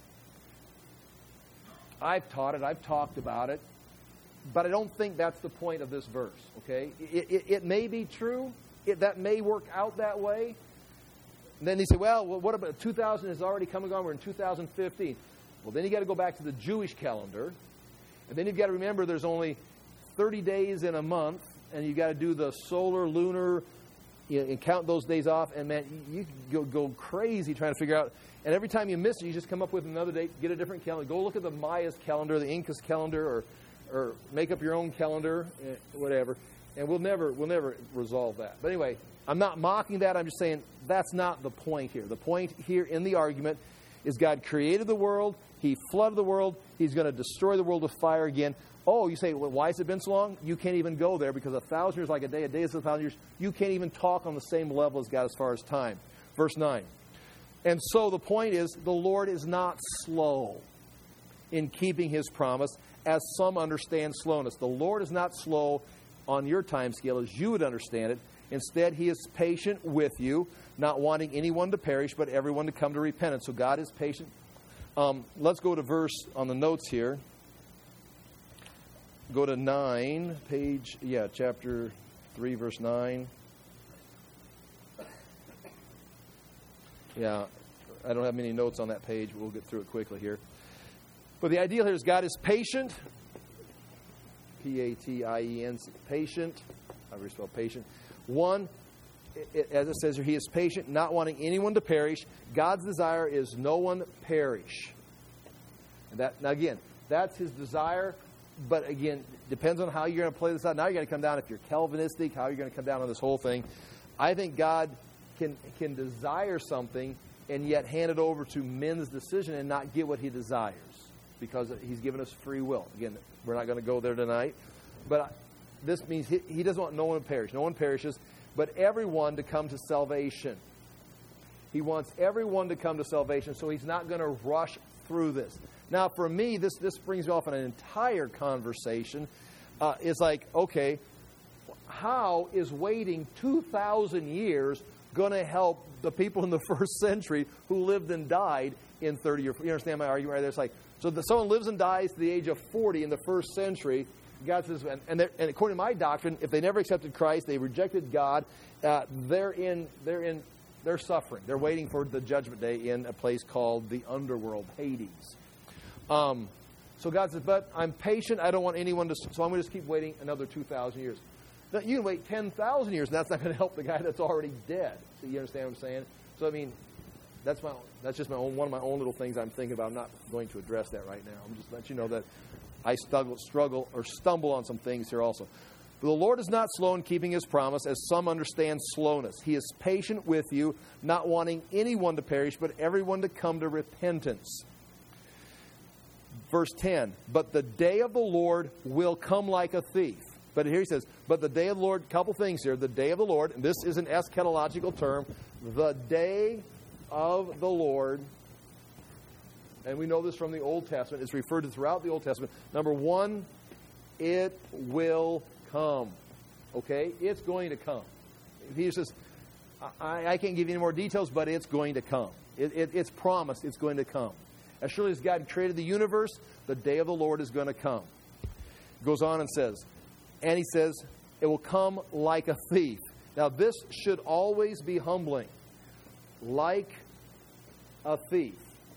I've taught it. I've talked about it. But I don't think that's the point of this verse, okay? It, it, it may be true. It, that may work out that way. And then you say, well, well, what about two thousand has already come and gone. We're in two thousand fifteen. Well, then you got to go back to the Jewish calendar. And then you've got to remember there's only thirty days in a month. And you've got to do the solar, lunar, you know, and count those days off. And, man, you go, go crazy trying to figure out. And every time you miss it, you just come up with another date, get a different calendar. Go look at the Maya's calendar, the Inca's calendar, or or make up your own calendar, whatever. And we'll never we'll never resolve that. But anyway, I'm not mocking that. I'm just saying that's not the point here. The point here in the argument is God created the world. He flooded the world. He's going to destroy the world with fire again. Oh, you say, well, why has it been so long? You can't even go there because a thousand years is like a day. A day is a thousand years. You can't even talk on the same level as God as far as time. Verse nine. And so the point is, the Lord is not slow in keeping His promise, as some understand slowness. The Lord is not slow on your time scale as you would understand it. Instead, He is patient with you, not wanting anyone to perish, but everyone to come to repentance. So God is patient. Um, let's go to verse on the notes here. Go to nine, page, yeah, chapter three, verse nine. Yeah, I don't have many notes on that page. We'll get through it quickly here. But the idea here is God is patient. P A T I E N, patient. How do you spell patient? One, it, it, as it says here, He is patient, not wanting anyone to perish. God's desire is no one perish. And that, now again, that's His desire. But again, depends on how you're going to play this out. Now you're going to come down, if you're Calvinistic, how you're going to come down on this whole thing. I think God can can desire something and yet hand it over to men's decision and not get what He desires, because He's given us free will. Again, we're not going to go there tonight. But this means He, he doesn't want no one to perish. No one perishes, but everyone to come to salvation. He wants everyone to come to salvation, so He's not going to rush through this. Now, for me, this, this brings me off on an entire conversation. Uh, it's like, okay, how is waiting two thousand years going to help the people in the first century who lived and died in thirty years? You understand my argument right there? It's like, so that someone lives and dies to the age of forty in the first century. God says, and, and, and according to my doctrine, if they never accepted Christ, they rejected God, uh, they're in, they're in, they're suffering. They're waiting for the judgment day in a place called the underworld, Hades. Um, so God says, but I'm patient. I don't want anyone to, so I'm going to just keep waiting another two thousand years. Now, you can wait ten thousand years, and that's not going to help the guy that's already dead. So you understand what I'm saying? So, I mean, that's my that's just my own, one of my own little things I'm thinking about. I'm not going to address that right now. I'm just letting you know that I struggle, struggle or stumble on some things here also. But the Lord is not slow in keeping His promise, as some understand slowness. He is patient with you, not wanting anyone to perish, but everyone to come to repentance. Verse ten, but the day of the Lord will come like a thief. But here he says, but the day of the Lord, a couple things here. The day of the Lord, and this is an eschatological term, the day of the Lord, and we know this from the Old Testament, it's referred to throughout the Old Testament. Number one, it will come. Okay? It's going to come. He says, I, I can't give you any more details, but it's going to come. It, it, it's promised it's going to come. As surely as God created the universe, the day of the Lord is going to come. Goes on and says, and he says, it will come like a thief. Now, this should always be humbling. Like a thief.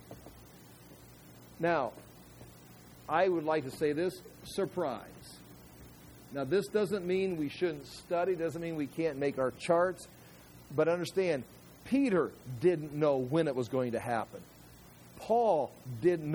Now, I would like to say this, surprise. Now, this doesn't mean we shouldn't study, doesn't mean we can't make our charts, but understand, Peter didn't know when it was going to happen. Paul didn't know.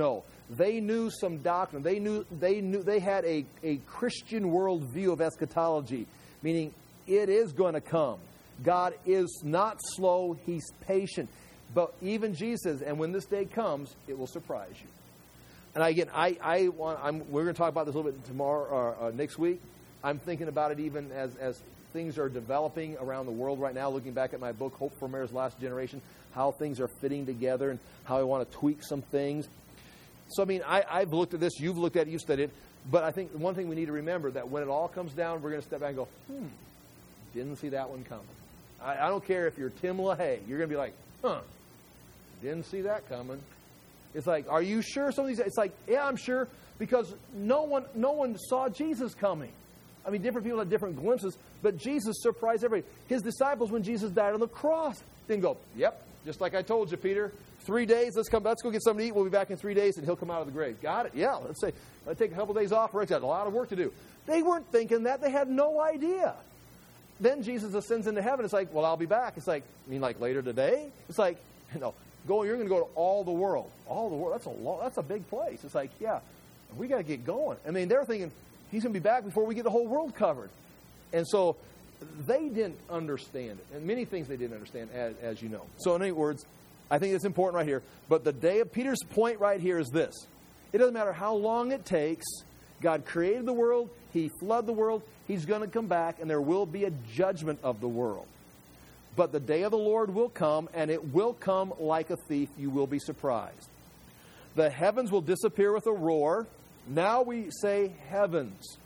They knew some doctrine. They knew they knew they had a, a Christian worldview of eschatology, meaning it is going to come. God is not slow, He's patient. But even Jesus says, and when this day comes, it will surprise you. And again, I, I want I'm we're going to talk about this a little bit tomorrow or uh, next week. I'm thinking about it even as as things are developing around the world right now, looking back at my book, Hope for America's Last Generation, how things are fitting together and how I want to tweak some things. So, I mean, I, I've looked at this, you've looked at it, you've studied it, but I think one thing we need to remember, that when it all comes down, we're going to step back and go, hmm, didn't see that one coming. I, I don't care if you're Tim LaHaye, you're going to be like, huh, didn't see that coming. It's like, are you sure some of these, it's like, yeah, I'm sure, because no one, no one saw Jesus coming. I mean, different people had different glimpses, but Jesus surprised everybody. His disciples, when Jesus died on the cross, didn't go, yep, just like I told you, Peter, three days, let's come, let's go get something to eat, we'll be back in three days, and he'll come out of the grave. Got it? Yeah, let's say, let's take a couple days off, Rick's got a lot of work to do. They weren't thinking that. They had no idea. Then Jesus ascends into heaven. It's like, well, I'll be back. It's like, you mean like later today? It's like, you know, go, you're going to go to all the world. All the world, that's a long, that's a big place. It's like, yeah, we got to get going. I mean, they're thinking, he's going to be back before we get the whole world covered. And so they didn't understand it. And many things they didn't understand, as, as you know. So in other words, I think it's important right here. But the day of Peter's point right here is this. It doesn't matter how long it takes. God created the world. He flooded the world. He's going to come back, and there will be a judgment of the world. But the day of the Lord will come, and it will come like a thief. You will be surprised. The heavens will disappear with a roar. Now we say heavens.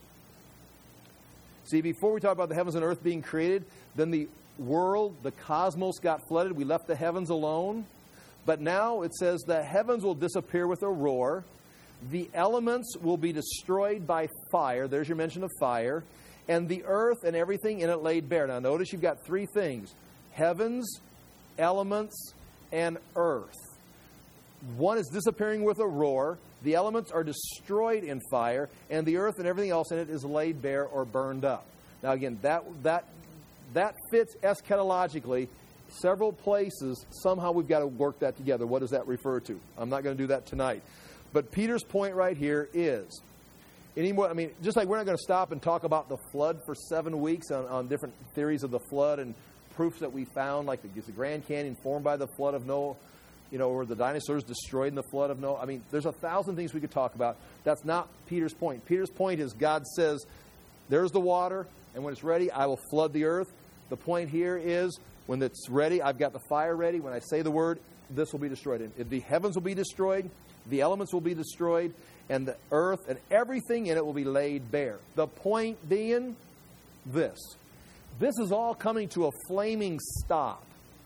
See, before we talk about the heavens and earth being created, then the world, the cosmos got flooded. We left the heavens alone. But now it says the heavens will disappear with a roar. The elements will be destroyed by fire. There's your mention of fire. And the earth and everything in it laid bare. Now notice you've got three things. Heavens, elements, and earth. One is disappearing with a roar. The elements are destroyed in fire. And the earth and everything else in it is laid bare or burned up. Now again, that that that fits eschatologically. Several places, somehow we've got to work that together. What does that refer to? I'm not going to do that tonight. But Peter's point right here is, anymore, I mean, just like we're not going to stop and talk about the flood for seven weeks on, on different theories of the flood and proofs that we found, like the, the Grand Canyon formed by the flood of Noah, you know, or the dinosaurs destroyed in the flood of Noah. I mean, there's a thousand things we could talk about. That's not Peter's point. Peter's point is God says, there's the water, and when it's ready, I will flood the earth. The point here is, when it's ready, I've got the fire ready. When I say the word, this will be destroyed. And the heavens will be destroyed, the elements will be destroyed, and the earth and everything in it will be laid bare. The point being this. This is all coming to a flaming stop.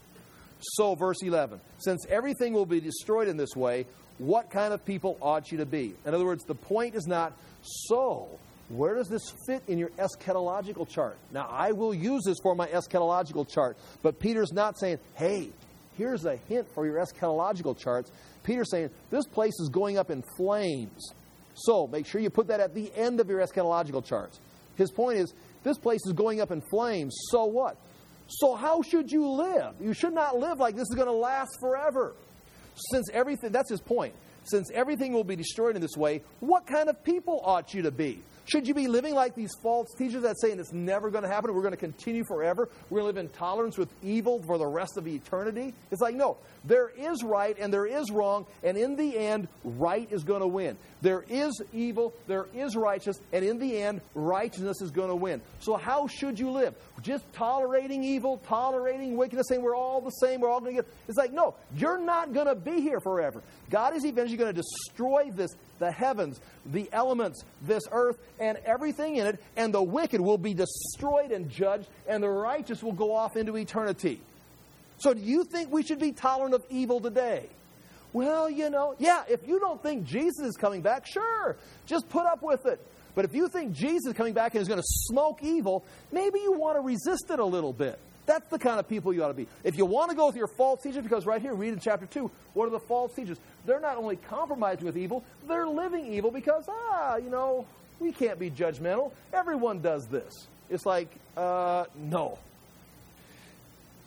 So, verse eleven. Since everything will be destroyed in this way, what kind of people ought you to be? In other words, the point is not, so, where does this fit in your eschatological chart? Now, I will use this for my eschatological chart, but Peter's not saying, hey, here's a hint for your eschatological charts. Peter's saying, this place is going up in flames. So, make sure you put that at the end of your eschatological charts. His point is, this place is going up in flames. So what? So how should you live? You should not live like this is going to last forever. Since everything, that's his point. Since everything will be destroyed in this way, what kind of people ought you to be? Should you be living like these false teachers that say it's never going to happen, we're going to continue forever, we're going to live in tolerance with evil for the rest of eternity? It's like, no, there is right and there is wrong, and in the end, right is going to win. There is evil, there is righteous, and in the end, righteousness is going to win. So how should you live? Just tolerating evil, tolerating wickedness, saying we're all the same, we're all going to get... It's like, no, you're not going to be here forever. God is eventually going to destroy this, the heavens, the elements, this earth, and everything in it, and the wicked will be destroyed and judged, and the righteous will go off into eternity. So do you think we should be tolerant of evil today? Well, you know, yeah, if you don't think Jesus is coming back, sure, just put up with it. But if you think Jesus is coming back and is going to smoke evil, maybe you want to resist it a little bit. That's the kind of people you ought to be. If you want to go with your false teachers, because right here, read in chapter two, what are the false teachers? They're not only compromising with evil, they're living evil because, ah, you know, we can't be judgmental. Everyone does this. It's like, uh, no. It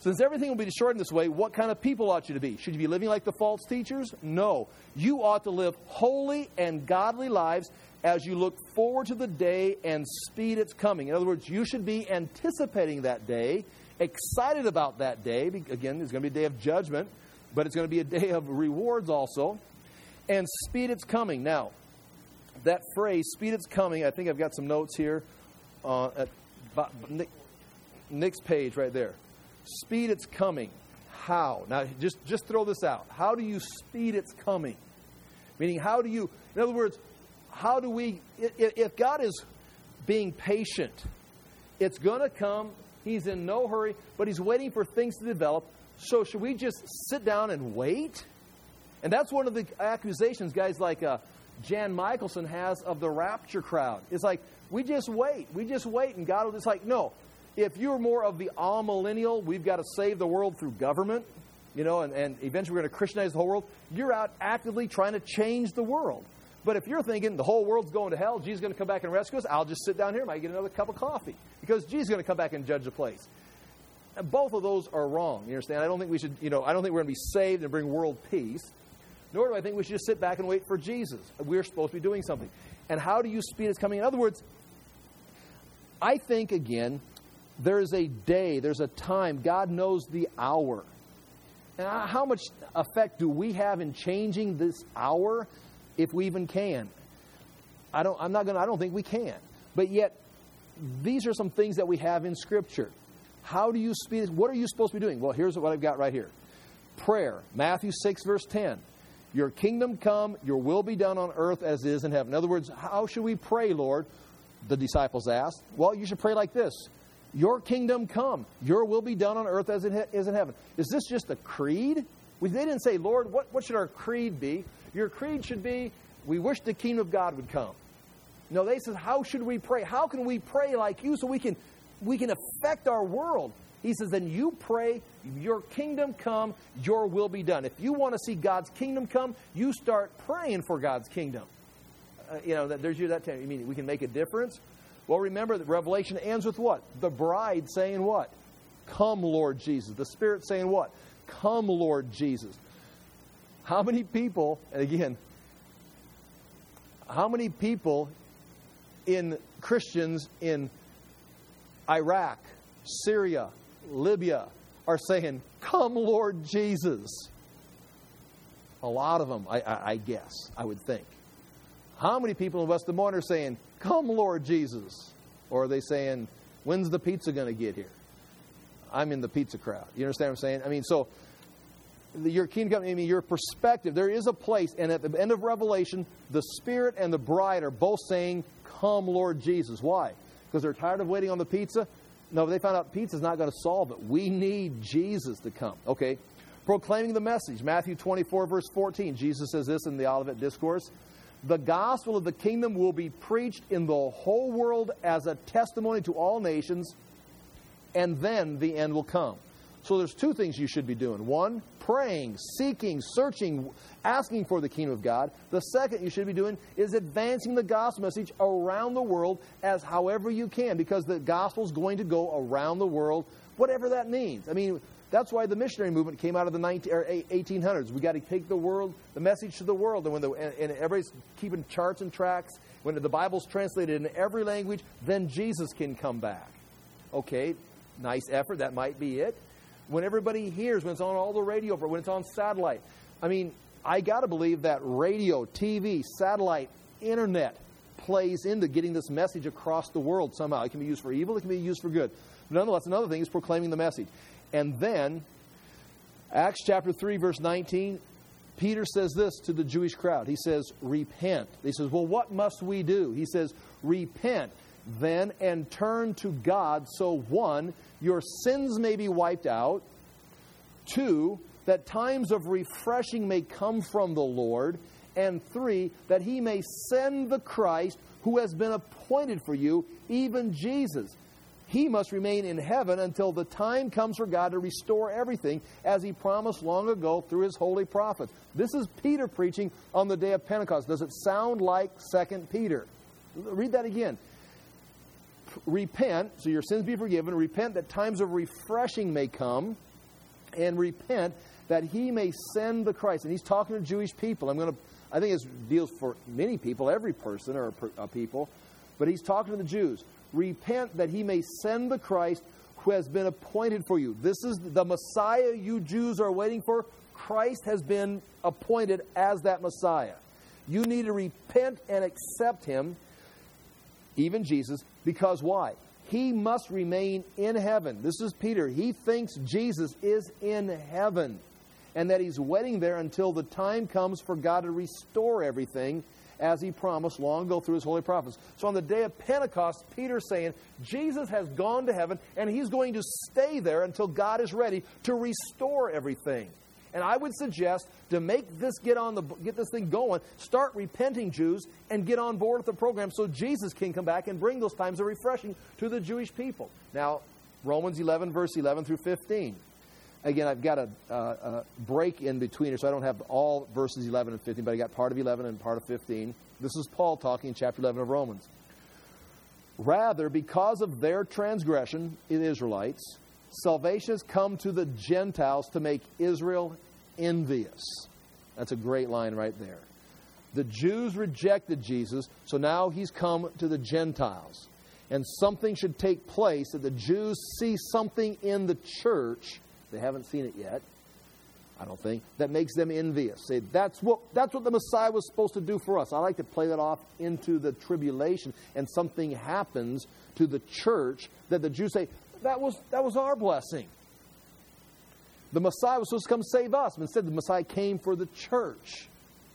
Since everything will be destroyed in this way, what kind of people ought you to be? Should you be living like the false teachers? No. You ought to live holy and godly lives as you look forward to the day and speed its coming. In other words, you should be anticipating that day, excited about that day. Again, it's going to be a day of judgment, but it's going to be a day of rewards also. And speed its coming. Now, that phrase, speed its coming, I think I've got some notes here uh, at Nick, Nick's page right there. Speed its coming. How? Now, just, just throw this out. How do you speed its coming? Meaning, how do you, in other words, how do we, if God is being patient, it's going to come. He's in no hurry, but He's waiting for things to develop. So should we just sit down and wait? And that's one of the accusations guys like uh, Jan Michelson has of the rapture crowd. It's like, we just wait. We just wait, and God will just like, no. If you're more of the all-millennial, we've got to save the world through government, you know, and, and eventually we're going to Christianize the whole world, you're out actively trying to change the world. But if you're thinking the whole world's going to hell, Jesus is going to come back and rescue us, I'll just sit down here and might get another cup of coffee. Because Jesus is going to come back and judge the place. And both of those are wrong. You understand? I don't think we should, you know, I don't think we're going to be saved and bring world peace. Nor do I think we should just sit back and wait for Jesus. We're supposed to be doing something. And how do you speed its coming? In other words, I think, again, there is a day, there's a time, God knows the hour. Now, how much effect do we have in changing this hour, if we even can? I don't. I'm not going. I don't think we can. But yet, these are some things that we have in Scripture. How do you speed it? What are you supposed to be doing? Well, here's what I've got right here. Prayer. Matthew six, verse ten. Your kingdom come, your will be done on earth as it is in heaven. In other words, how should we pray, Lord? The disciples asked. Well, you should pray like this. Your kingdom come, your will be done on earth as it is in heaven. Is this just a creed? They didn't say, Lord, what, what should our creed be? Your creed should be, we wish the kingdom of God would come. No, they said, how should we pray? How can we pray like you so we can we can affect our world? He says, then you pray, your kingdom come, your will be done. If you want to see God's kingdom come, you start praying for God's kingdom. Uh, you know, that there's you that time. You mean we can make a difference? Well, remember that Revelation ends with what? The bride saying what? Come, Lord Jesus. The Spirit saying what? Come, Lord Jesus. How many people, and again, how many people in Christians in Iraq, Syria, Libya are saying, come, Lord Jesus? A lot of them, I, I, I guess, I would think. How many people in West Des Moines are saying, come, Lord Jesus? Or are they saying, when's the pizza going to get here? I'm in the pizza crowd. You understand what I'm saying? I mean, so your kingdom, I mean, your perspective, there is a place, and at the end of Revelation, the Spirit and the bride are both saying, come, Lord Jesus. Why? Because they're tired of waiting on the pizza? No, they found out pizza's not going to solve it. We need Jesus to come. Okay. Proclaiming the message. Matthew twenty-four, verse fourteen. Jesus says this in the Olivet Discourse. The gospel of the kingdom will be preached in the whole world as a testimony to all nations, and then the end will come. So there's two things you should be doing. One, praying, seeking, searching, asking for the kingdom of God. The second you should be doing is advancing the gospel message around the world as however you can, because the gospel is going to go around the world, whatever that means. I mean, that's why the missionary movement came out of the nineteen, or eighteen hundreds. We got to take the world, the message to the world. And when the, and, and everybody's keeping charts and tracks, when the Bible's translated in every language, then Jesus can come back. Okay, nice effort. That might be it. When everybody hears, when it's on all the radio, when it's on satellite. I mean, I got to believe that radio, T V, satellite, internet plays into getting this message across the world somehow. It can be used for evil. It can be used for good. But nonetheless, another thing is proclaiming the message. And then, Acts chapter three, verse nineteen, Peter says this to the Jewish crowd. He says, repent. He says, well, what must we do? He says, repent then and turn to God so, one, your sins may be wiped out. Two, that times of refreshing may come from the Lord. And three, that He may send the Christ who has been appointed for you, even Jesus. He must remain in heaven until the time comes for God to restore everything, as He promised long ago through His holy prophets. This is Peter preaching on the day of Pentecost. Does it sound like Second Peter? Read that again. Repent, so your sins be forgiven. Repent that times of refreshing may come. and repent that he may send the Christ. And he's talking to Jewish people. I'm going to, I think it deals for many people, every person or a, a people. But he's talking to the Jews. Repent that he may send the Christ who has been appointed for you. This is the Messiah you Jews are waiting for. Christ has been appointed as that Messiah. You need to repent and accept him, even Jesus, because why? He must remain in heaven. This is Peter. He thinks Jesus is in heaven and that he's waiting there until the time comes for God to restore everything as he promised long ago through his holy prophets. So on the day of Pentecost, Peter's saying Jesus has gone to heaven and he's going to stay there until God is ready to restore everything. And I would suggest to make this get on the get this thing going, start repenting, Jews, and get on board with the program so Jesus can come back and bring those times of refreshing to the Jewish people. Now, Romans eleven, verse eleven through fifteen. Again, I've got a, a, a break in between here, so I don't have all verses eleven and fifteen, but I got part of eleven and part of fifteen. This is Paul talking in chapter eleven of Romans. Rather, because of their transgression, the Israelites, salvation has come to the Gentiles to make Israel envious. That's a great line right there. The Jews rejected Jesus, so now he's come to the Gentiles. And something should take place that the Jews see something in the church, they haven't seen it yet, I don't think, that makes them envious. Say, that's what, that's what the Messiah was supposed to do for us. I like to play that off into the tribulation, and something happens to the church that the Jews say, That was that was our blessing. The Messiah was supposed to come save us. But instead, the Messiah came for the church.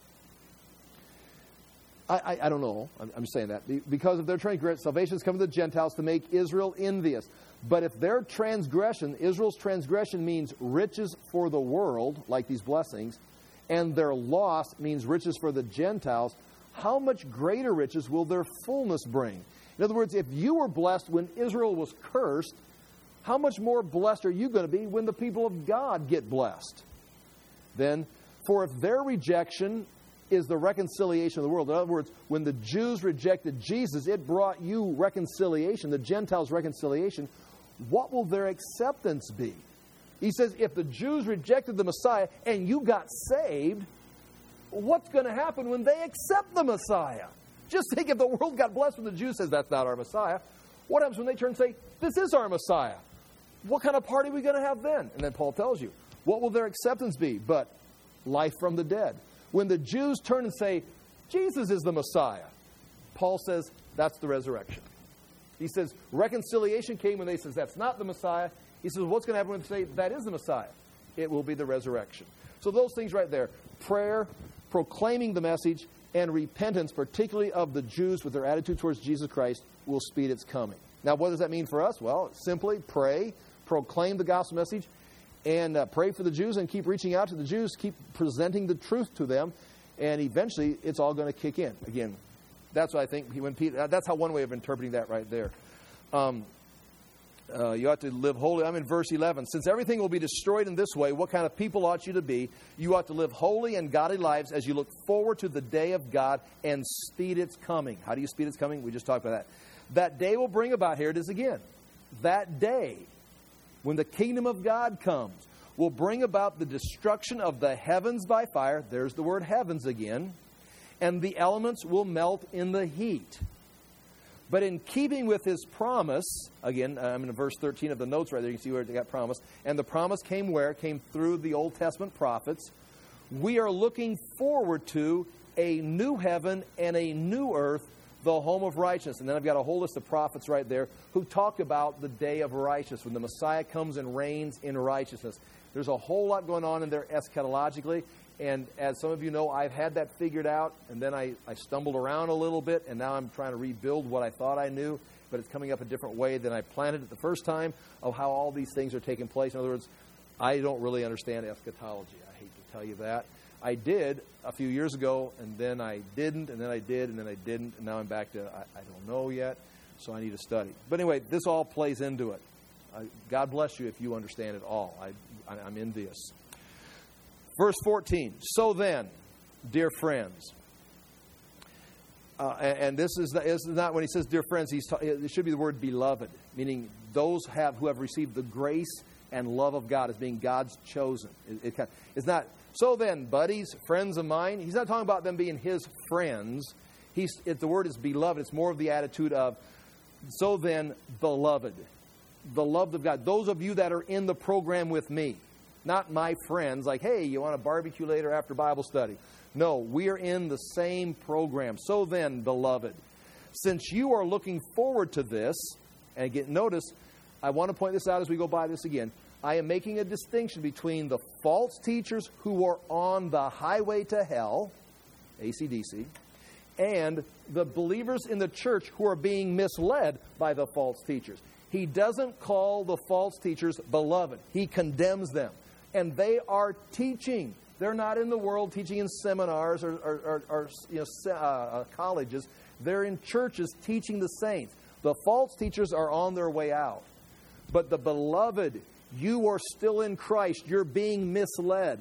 I, I, I don't know. I'm, I'm saying that. Because of their transgression, salvation has come to the Gentiles to make Israel envious. But if their transgression, Israel's transgression means riches for the world, like these blessings, and their loss means riches for the Gentiles, how much greater riches will their fullness bring? In other words, if you were blessed when Israel was cursed, how much more blessed are you going to be when the people of God get blessed? Then, for if their rejection is the reconciliation of the world, in other words, when the Jews rejected Jesus, it brought you reconciliation, the Gentiles' reconciliation, what will their acceptance be? He says, if the Jews rejected the Messiah and you got saved, what's going to happen when they accept the Messiah? Just think if the world got blessed when the Jew says that's not our Messiah. What happens when they turn and say, this is our Messiah? What kind of party are we going to have then? And then Paul tells you, what will their acceptance be? But life from the dead. When the Jews turn and say, Jesus is the Messiah, Paul says that's the resurrection. He says reconciliation came when they says that's not the Messiah. He says what's going to happen when they say that is the Messiah? It will be the resurrection. So those things right there, prayer, proclaiming the message, and repentance, particularly of the Jews with their attitude towards Jesus Christ, will speed its coming. Now, what does that mean for us? Well, simply pray, proclaim the gospel message, and uh, pray for the Jews and keep reaching out to the Jews, keep presenting the truth to them, and eventually it's all going to kick in. Again, that's what I think. When Peter, that's how one way of interpreting that right there. Um, uh, you ought to live holy. I'm in verse eleven. Since everything will be destroyed in this way, what kind of people ought you to be? You ought to live holy and godly lives as you look forward to the day of God and speed its coming. How do you speed its coming? We just talked about that. That day will bring about, here it is again, that day when the kingdom of God comes will bring about the destruction of the heavens by fire. There's the word heavens again. And the elements will melt in the heat. But in keeping with his promise, again, I'm in verse thirteen of the notes right there, you can see where it got promised. And the promise came where? It came through the Old Testament prophets. We are looking forward to a new heaven and a new earth, the home of righteousness. And then I've got a whole list of prophets right there who talk about the day of righteousness, when the Messiah comes and reigns in righteousness. There's a whole lot going on in there eschatologically. And as some of you know, I've had that figured out, and then I, I stumbled around a little bit, and now I'm trying to rebuild what I thought I knew, but it's coming up a different way than I planned it the first time of how all these things are taking place. In other words, I don't really understand eschatology. I hate to tell you that. I did a few years ago, and then I didn't, and then I did, and then I didn't, and now I'm back to I, I don't know yet, so I need to study. But anyway, this all plays into it. Uh, God bless you if you understand it all. I, I, I'm envious. Verse fourteen, so then, dear friends, uh, and, and this is, the, this is not when he says dear friends, he's ta- it should be the word beloved, meaning those have who have received the grace and love of God as being God's chosen. It, it kind of, it's not, so then, buddies, friends of mine, he's not talking about them being his friends. He's, it, the word is beloved. It's more of the attitude of, so then, beloved, the loved of God. Those of you that are in the program with me, not my friends, like, hey, you want a barbecue later after Bible study? No, we are in the same program. So then, beloved, since you are looking forward to this, and again, notice, I want to point this out as we go by this again. I am making a distinction between the false teachers who are on the highway to hell, A C D C, and the believers in the church who are being misled by the false teachers. He doesn't call the false teachers beloved. He condemns them. And they are teaching. They're not in the world teaching in seminars or, or, or, or you know, uh, colleges. They're in churches teaching the saints. The false teachers are on their way out. But the beloved, you are still in Christ. You're being misled.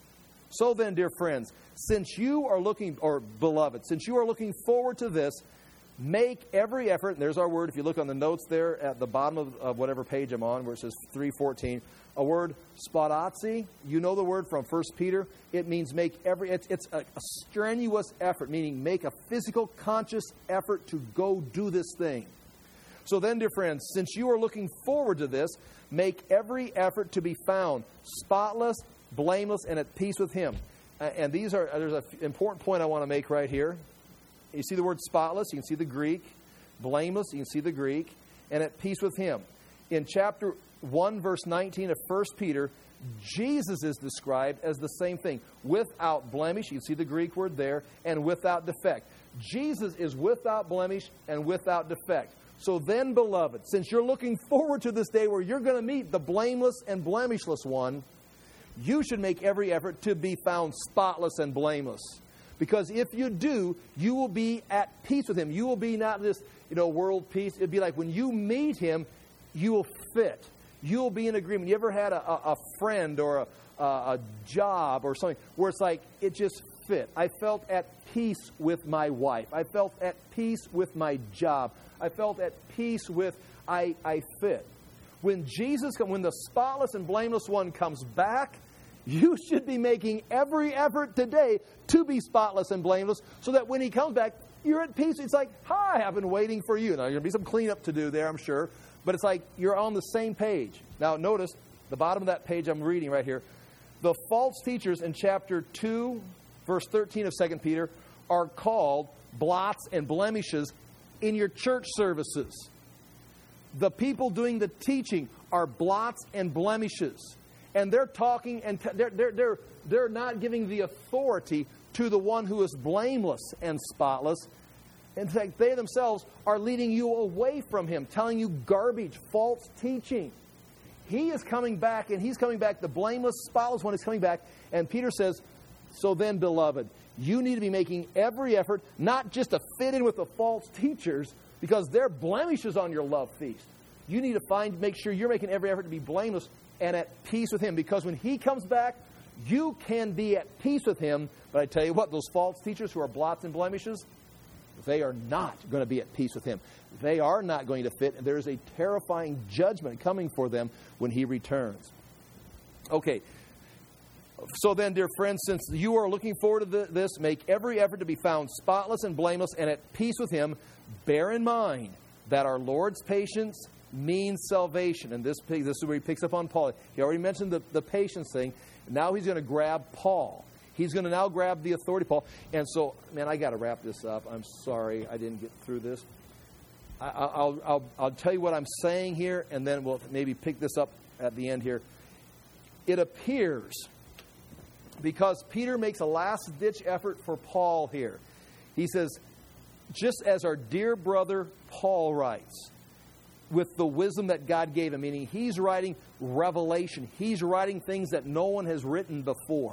So then, dear friends, since you are looking, or beloved, since you are looking forward to this, make every effort, and there's our word, if you look on the notes there at the bottom of, of whatever page I'm on, where it says three fourteen, a word, spadatzi, you know the word from First Peter. It means make every, it's, it's a, a strenuous effort, meaning make a physical, conscious effort to go do this thing. So then, dear friends, since you are looking forward to this, make every effort to be found spotless, blameless, and at peace with Him. And these are, there's an important point I want to make right here. You see the word spotless, you can see the Greek. Blameless, you can see the Greek. And at peace with Him. In chapter one, verse nineteen of First Peter, Jesus is described as the same thing. Without blemish, you can see the Greek word there, and without defect. Jesus is without blemish and without defect. So then, beloved, since you're looking forward to this day where you're going to meet the blameless and blemishless one, you should make every effort to be found spotless and blameless. Because if you do, you will be at peace with Him. You will be not this, you know, world peace. It'd be like when you meet Him, you will fit. You will be in agreement. You ever had a, a, a friend or a, a, a job or something where it's like it just fit? I felt at peace with my wife. I felt at peace with my job. I felt at peace with I, I fit. When Jesus comes, when the spotless and blameless one comes back, you should be making every effort today to be spotless and blameless so that when He comes back, you're at peace. It's like, hi, I've been waiting for you. Now, there's going to be some cleanup to do there, I'm sure. But it's like you're on the same page. Now, notice the bottom of that page I'm reading right here. The false teachers in chapter two, verse thirteen of Second Peter, are called blots and blemishes in your church services. The people doing the teaching are blots and blemishes. And they're talking, and t- they're, they're, they're, they're not giving the authority to the one who is blameless and spotless. In fact, they themselves are leading you away from Him, telling you garbage, false teaching. He is coming back, and He's coming back. The blameless, spotless one is coming back. And Peter says, so then, beloved, you need to be making every effort, not just to fit in with the false teachers, because they're blemishes on your love feast. You need to find, make sure you're making every effort to be blameless and at peace with Him. Because when He comes back, you can be at peace with Him. But I tell you what, those false teachers who are blots and blemishes, they are not going to be at peace with Him. They are not going to fit. And there is a terrifying judgment coming for them when He returns. Okay. So then, dear friends, since you are looking forward to this, make every effort to be found spotless and blameless and at peace with Him. Bear in mind that our Lord's patience means salvation. And this, this is where he picks up on Paul. He already mentioned the, the patience thing. Now he's going to grab Paul. He's going to now grab the authority, Paul. And so, man, I got to wrap this up. I'm sorry I didn't get through this. I, I'll, I'll, I'll tell you what I'm saying here, and then we'll maybe pick this up at the end here. It appears, because Peter makes a last-ditch effort for Paul here. He says, just as our dear brother Paul writes, with the wisdom that God gave him, meaning he's writing revelation. He's writing things that no one has written before.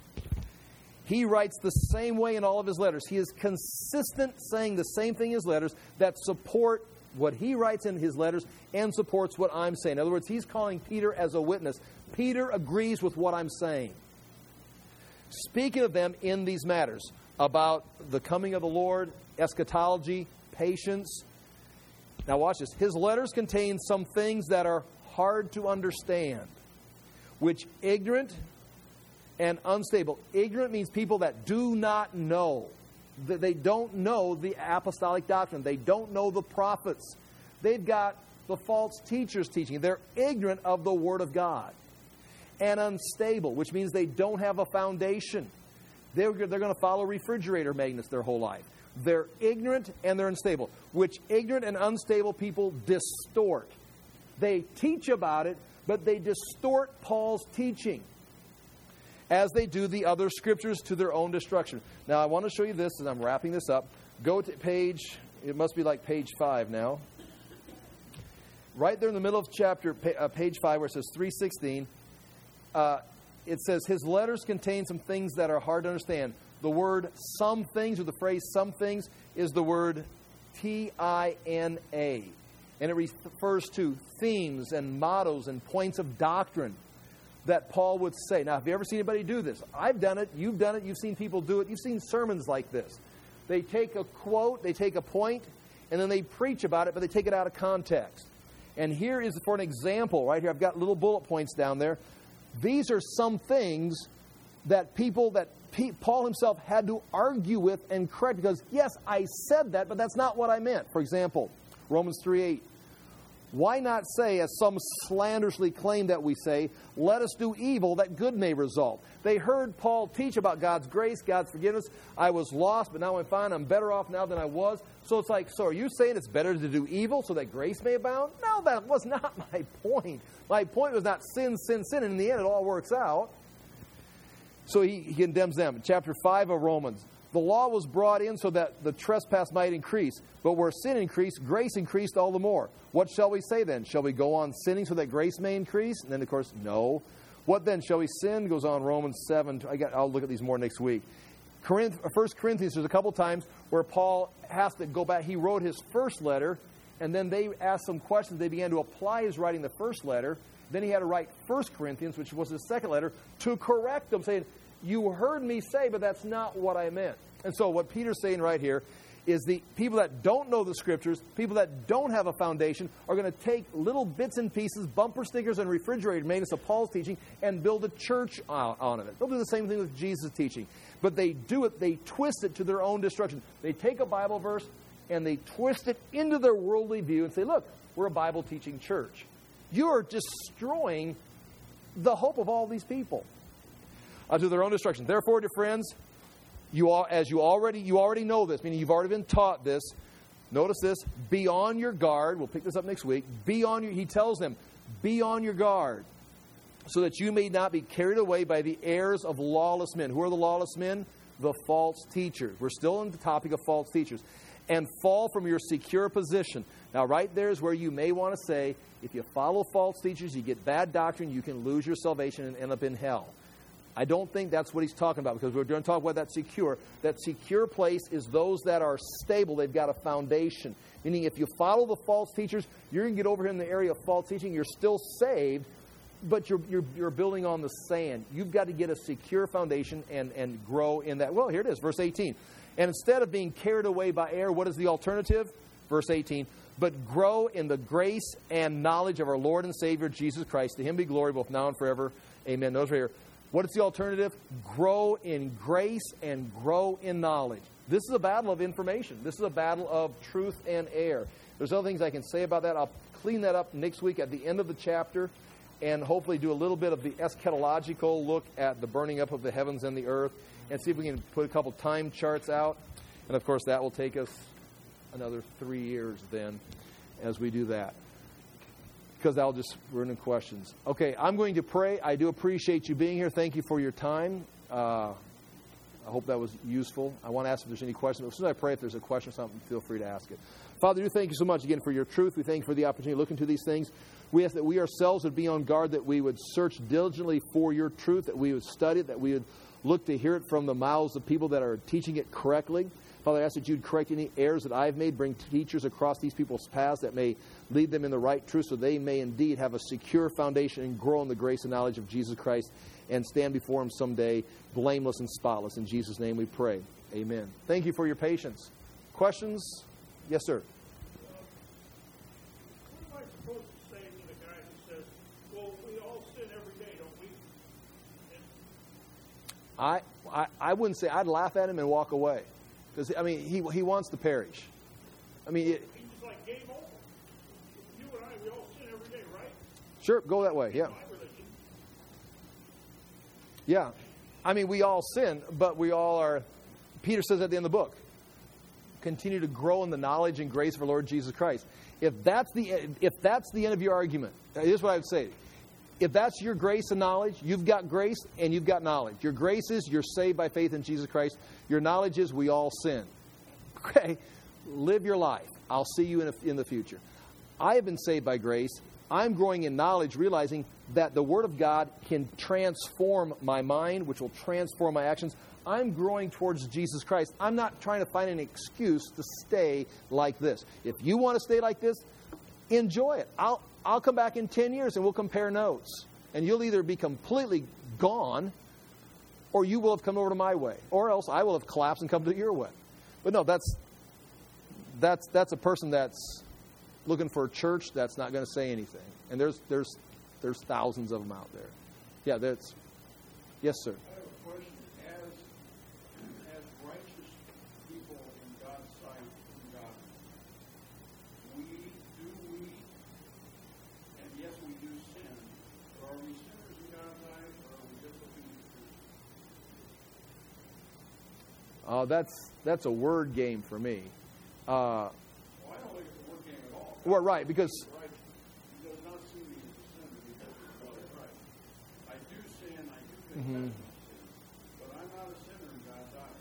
He writes the same way in all of his letters. He is consistent saying the same thing in his letters that support what he writes in his letters and supports what I'm saying. In other words, he's calling Peter as a witness. Peter agrees with what I'm saying. Speaking of them in these matters about the coming of the Lord, eschatology, patience. Now watch this. His letters contain some things that are hard to understand. which ignorant and unstable. Ignorant means people that do not know. That they don't know the apostolic doctrine. They don't know the prophets. They've got the false teachers teaching. They're ignorant of the Word of God. And unstable, which means they don't have a foundation. They're, they're going to follow refrigerator magnets their whole life. They're ignorant and they're unstable, which ignorant and unstable people distort. They teach about it, but they distort Paul's teaching as they do the other scriptures to their own destruction. Now, I want to show you this, and I'm wrapping this up. Go to page, it must be like page five now. Right there in the middle of chapter, page five, where it says three sixteen, uh, it says, his letters contain some things that are hard to understand. The word some things, or the phrase some things, is the word T I N A. And it refers to themes and mottos and points of doctrine that Paul would say. Now, have you ever seen anybody do this? I've done it. You've done it. You've seen people do it. You've seen sermons like this. They take a quote, they take a point, and then they preach about it, but they take it out of context. And here is for an example, right here. I've got little bullet points down there. These are some things that people, that P- Paul himself had to argue with and correct, because, yes, I said that, but that's not what I meant. For example, Romans three eight. Why not say, as some slanderously claim that we say, let us do evil that good may result? They heard Paul teach about God's grace, God's forgiveness. I was lost, but now I'm fine. I'm better off now than I was. So it's like, so are you saying it's better to do evil so that grace may abound? No, that was not my point. My point was not sin, sin, sin. And in the end, it all works out. So he, he condemns them. Chapter five of Romans. The law was brought in so that the trespass might increase. But where sin increased, grace increased all the more. What shall we say then? Shall we go on sinning so that grace may increase? And then, of course, no. What then? Shall we sin? Goes on Romans seven. I got, I'll look at these more next week. Corinth, First Corinthians, there's a couple times where Paul has to go back. He wrote his first letter, and then they asked some questions. They began to apply his writing the first letter. Then he had to write First Corinthians, which was his second letter, to correct them, saying, you heard me say, but that's not what I meant. And so what Peter's saying right here is the people that don't know the Scriptures, people that don't have a foundation, are going to take little bits and pieces, bumper stickers and refrigerator magnets of Paul's teaching and build a church out of it. They'll do the same thing with Jesus' teaching. But they do it, they twist it to their own destruction. They take a Bible verse and they twist it into their worldly view and say, look, we're a Bible-teaching church. You're destroying the hope of all these people. Uh, to their own destruction. Therefore, dear friends, you all, as you already you already know this, meaning you've already been taught this. Notice this: be on your guard. We'll pick this up next week. Be on your. He tells them, be on your guard, so that you may not be carried away by the errors of lawless men. Who are the lawless men? The false teachers. We're still on the topic of false teachers, and fall from your secure position. Now, right there is where you may want to say, if you follow false teachers, you get bad doctrine, you can lose your salvation and end up in hell. I don't think that's what he's talking about, because we're going to talk about that secure. That secure place is those that are stable. They've got a foundation. Meaning if you follow the false teachers, you're going to get over here in the area of false teaching. You're still saved, but you're, you're, you're building on the sand. You've got to get a secure foundation and, and grow in that. Well, here it is, verse eighteen. And instead of being carried away by air, what is the alternative? Verse eighteen. But grow in the grace and knowledge of our Lord and Savior, Jesus Christ. To him be glory both now and forever. Amen. Notice right here. What is the alternative? Grow in grace and grow in knowledge. This is a battle of information. This is a battle of truth and error. There's other things I can say about that. I'll clean that up next week at the end of the chapter and hopefully do a little bit of the eschatological look at the burning up of the heavens and the earth and see if we can put a couple time charts out. And, of course, that will take us another three years then as we do that. Because I'll just run in questions. Okay, I'm going to pray. I do appreciate you being here. Thank you for your time. Uh, I hope that was useful. I want to ask if there's any questions. As soon as I pray, if there's a question or something, feel free to ask it. Father, we thank you so much again for your truth. We thank you for the opportunity to look into these things. We ask that we ourselves would be on guard, that we would search diligently for your truth, that we would study it, that we would look to hear it from the mouths of people that are teaching it correctly. Father, I ask that you'd correct any errors that I've made, bring teachers across these people's paths that may lead them in the right truth so they may indeed have a secure foundation and grow in the grace and knowledge of Jesus Christ and stand before him someday blameless and spotless. In Jesus' name we pray. Amen. Thank you for your patience. Questions? Yes, sir. What am I supposed to say to the guy who says, well, we all sin every day, don't we? I, I, I wouldn't say I'd laugh at him and walk away. Because, I mean, he he wants to perish. I mean, it, He's just like game over. You and I, we all sin every day, right? Sure, go that way, yeah. Yeah. I mean, we all sin, but we all are, Peter says at the end of the book, continue to grow in the knowledge and grace of our Lord Jesus Christ. If that's the if that's the end of your argument, here's what I would say. If that's your grace and knowledge, you've got grace and you've got knowledge. Your grace is you're saved by faith in Jesus Christ. Your knowledge is we all sin. Okay? Live your life. I'll see you in, a, in the future. I have been saved by grace. I'm growing in knowledge, realizing that the Word of God can transform my mind, which will transform my actions. I'm growing towards Jesus Christ. I'm not trying to find an excuse to stay like this. If you want to stay like this, enjoy it. I'll I'll come back in ten years and we'll compare notes. And you'll either be completely gone or you will have come over to my way. Or else I will have collapsed and come to your way. But no, that's that's that's a person that's looking for a church that's not going to say anything. And there's there's there's thousands of them out there. Yeah, that's yes, sir. I have a question. As as righteous people in God's sight, in God, we do we, and yes, we do sin, but are we sinners in God's eyes, or are we disobedient to? Oh, that's that's a word game for me. Uh, well, I don't think it's a word game at all. well, right, because Right. He does not see me as a sinner because of what I right. I do sin, I do confess Mhm. my sin, but I'm not a sinner in God's eyes.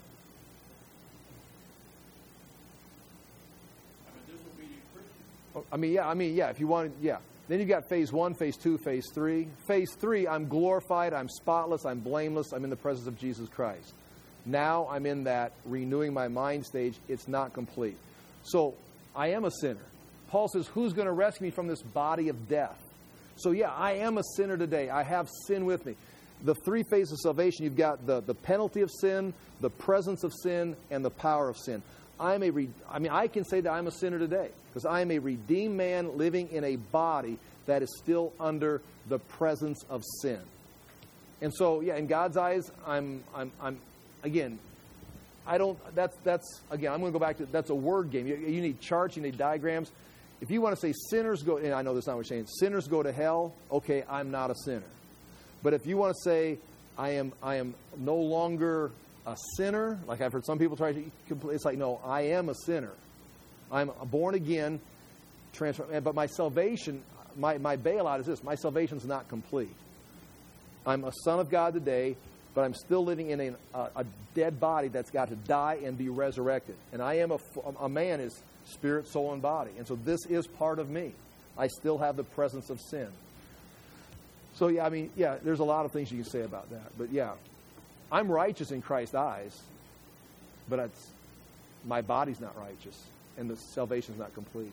I'm a disobedient Christian. I mean, yeah, I mean, yeah. If you want, yeah. Then you've got phase one, phase two, phase three. Phase three, I'm glorified, I'm spotless, I'm blameless, I'm in the presence of Jesus Christ. Now I'm in that renewing my mind stage. It's not complete. So I am a sinner. Paul says, who's going to rescue me from this body of death? So yeah, I am a sinner today. I have sin with me. The three phases of salvation, you've got the, the penalty of sin, the presence of sin, and the power of sin. I'm a re- I mean, I can say that I'm a sinner today because I am a redeemed man living in a body that is still under the presence of sin. And so, yeah, in God's eyes, I'm, I'm, I'm, again, I don't, that's, that's, again, I'm going to go back to, that's a word game. You, you need charts, you need diagrams. If you want to say sinners go, and I know that's not what you're saying, sinners go to hell, okay, I'm not a sinner. But if you want to say, I am, I am no longer a sinner, like I've heard some people try to, it's like, no, I am a sinner. I'm born again, transform, but my salvation, my, my bailout is this, my salvation's not complete. I'm a son of God today, but I'm still living in a, a, a dead body that's got to die and be resurrected. And I am a, a man is spirit, soul, and body. And so this is part of me. I still have the presence of sin. So, yeah, I mean, yeah, there's a lot of things you can say about that. But, yeah, I'm righteous in Christ's eyes, but it's, my body's not righteous, and the salvation's not complete.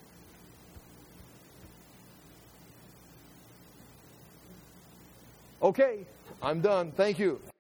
Okay, I'm done. Thank you.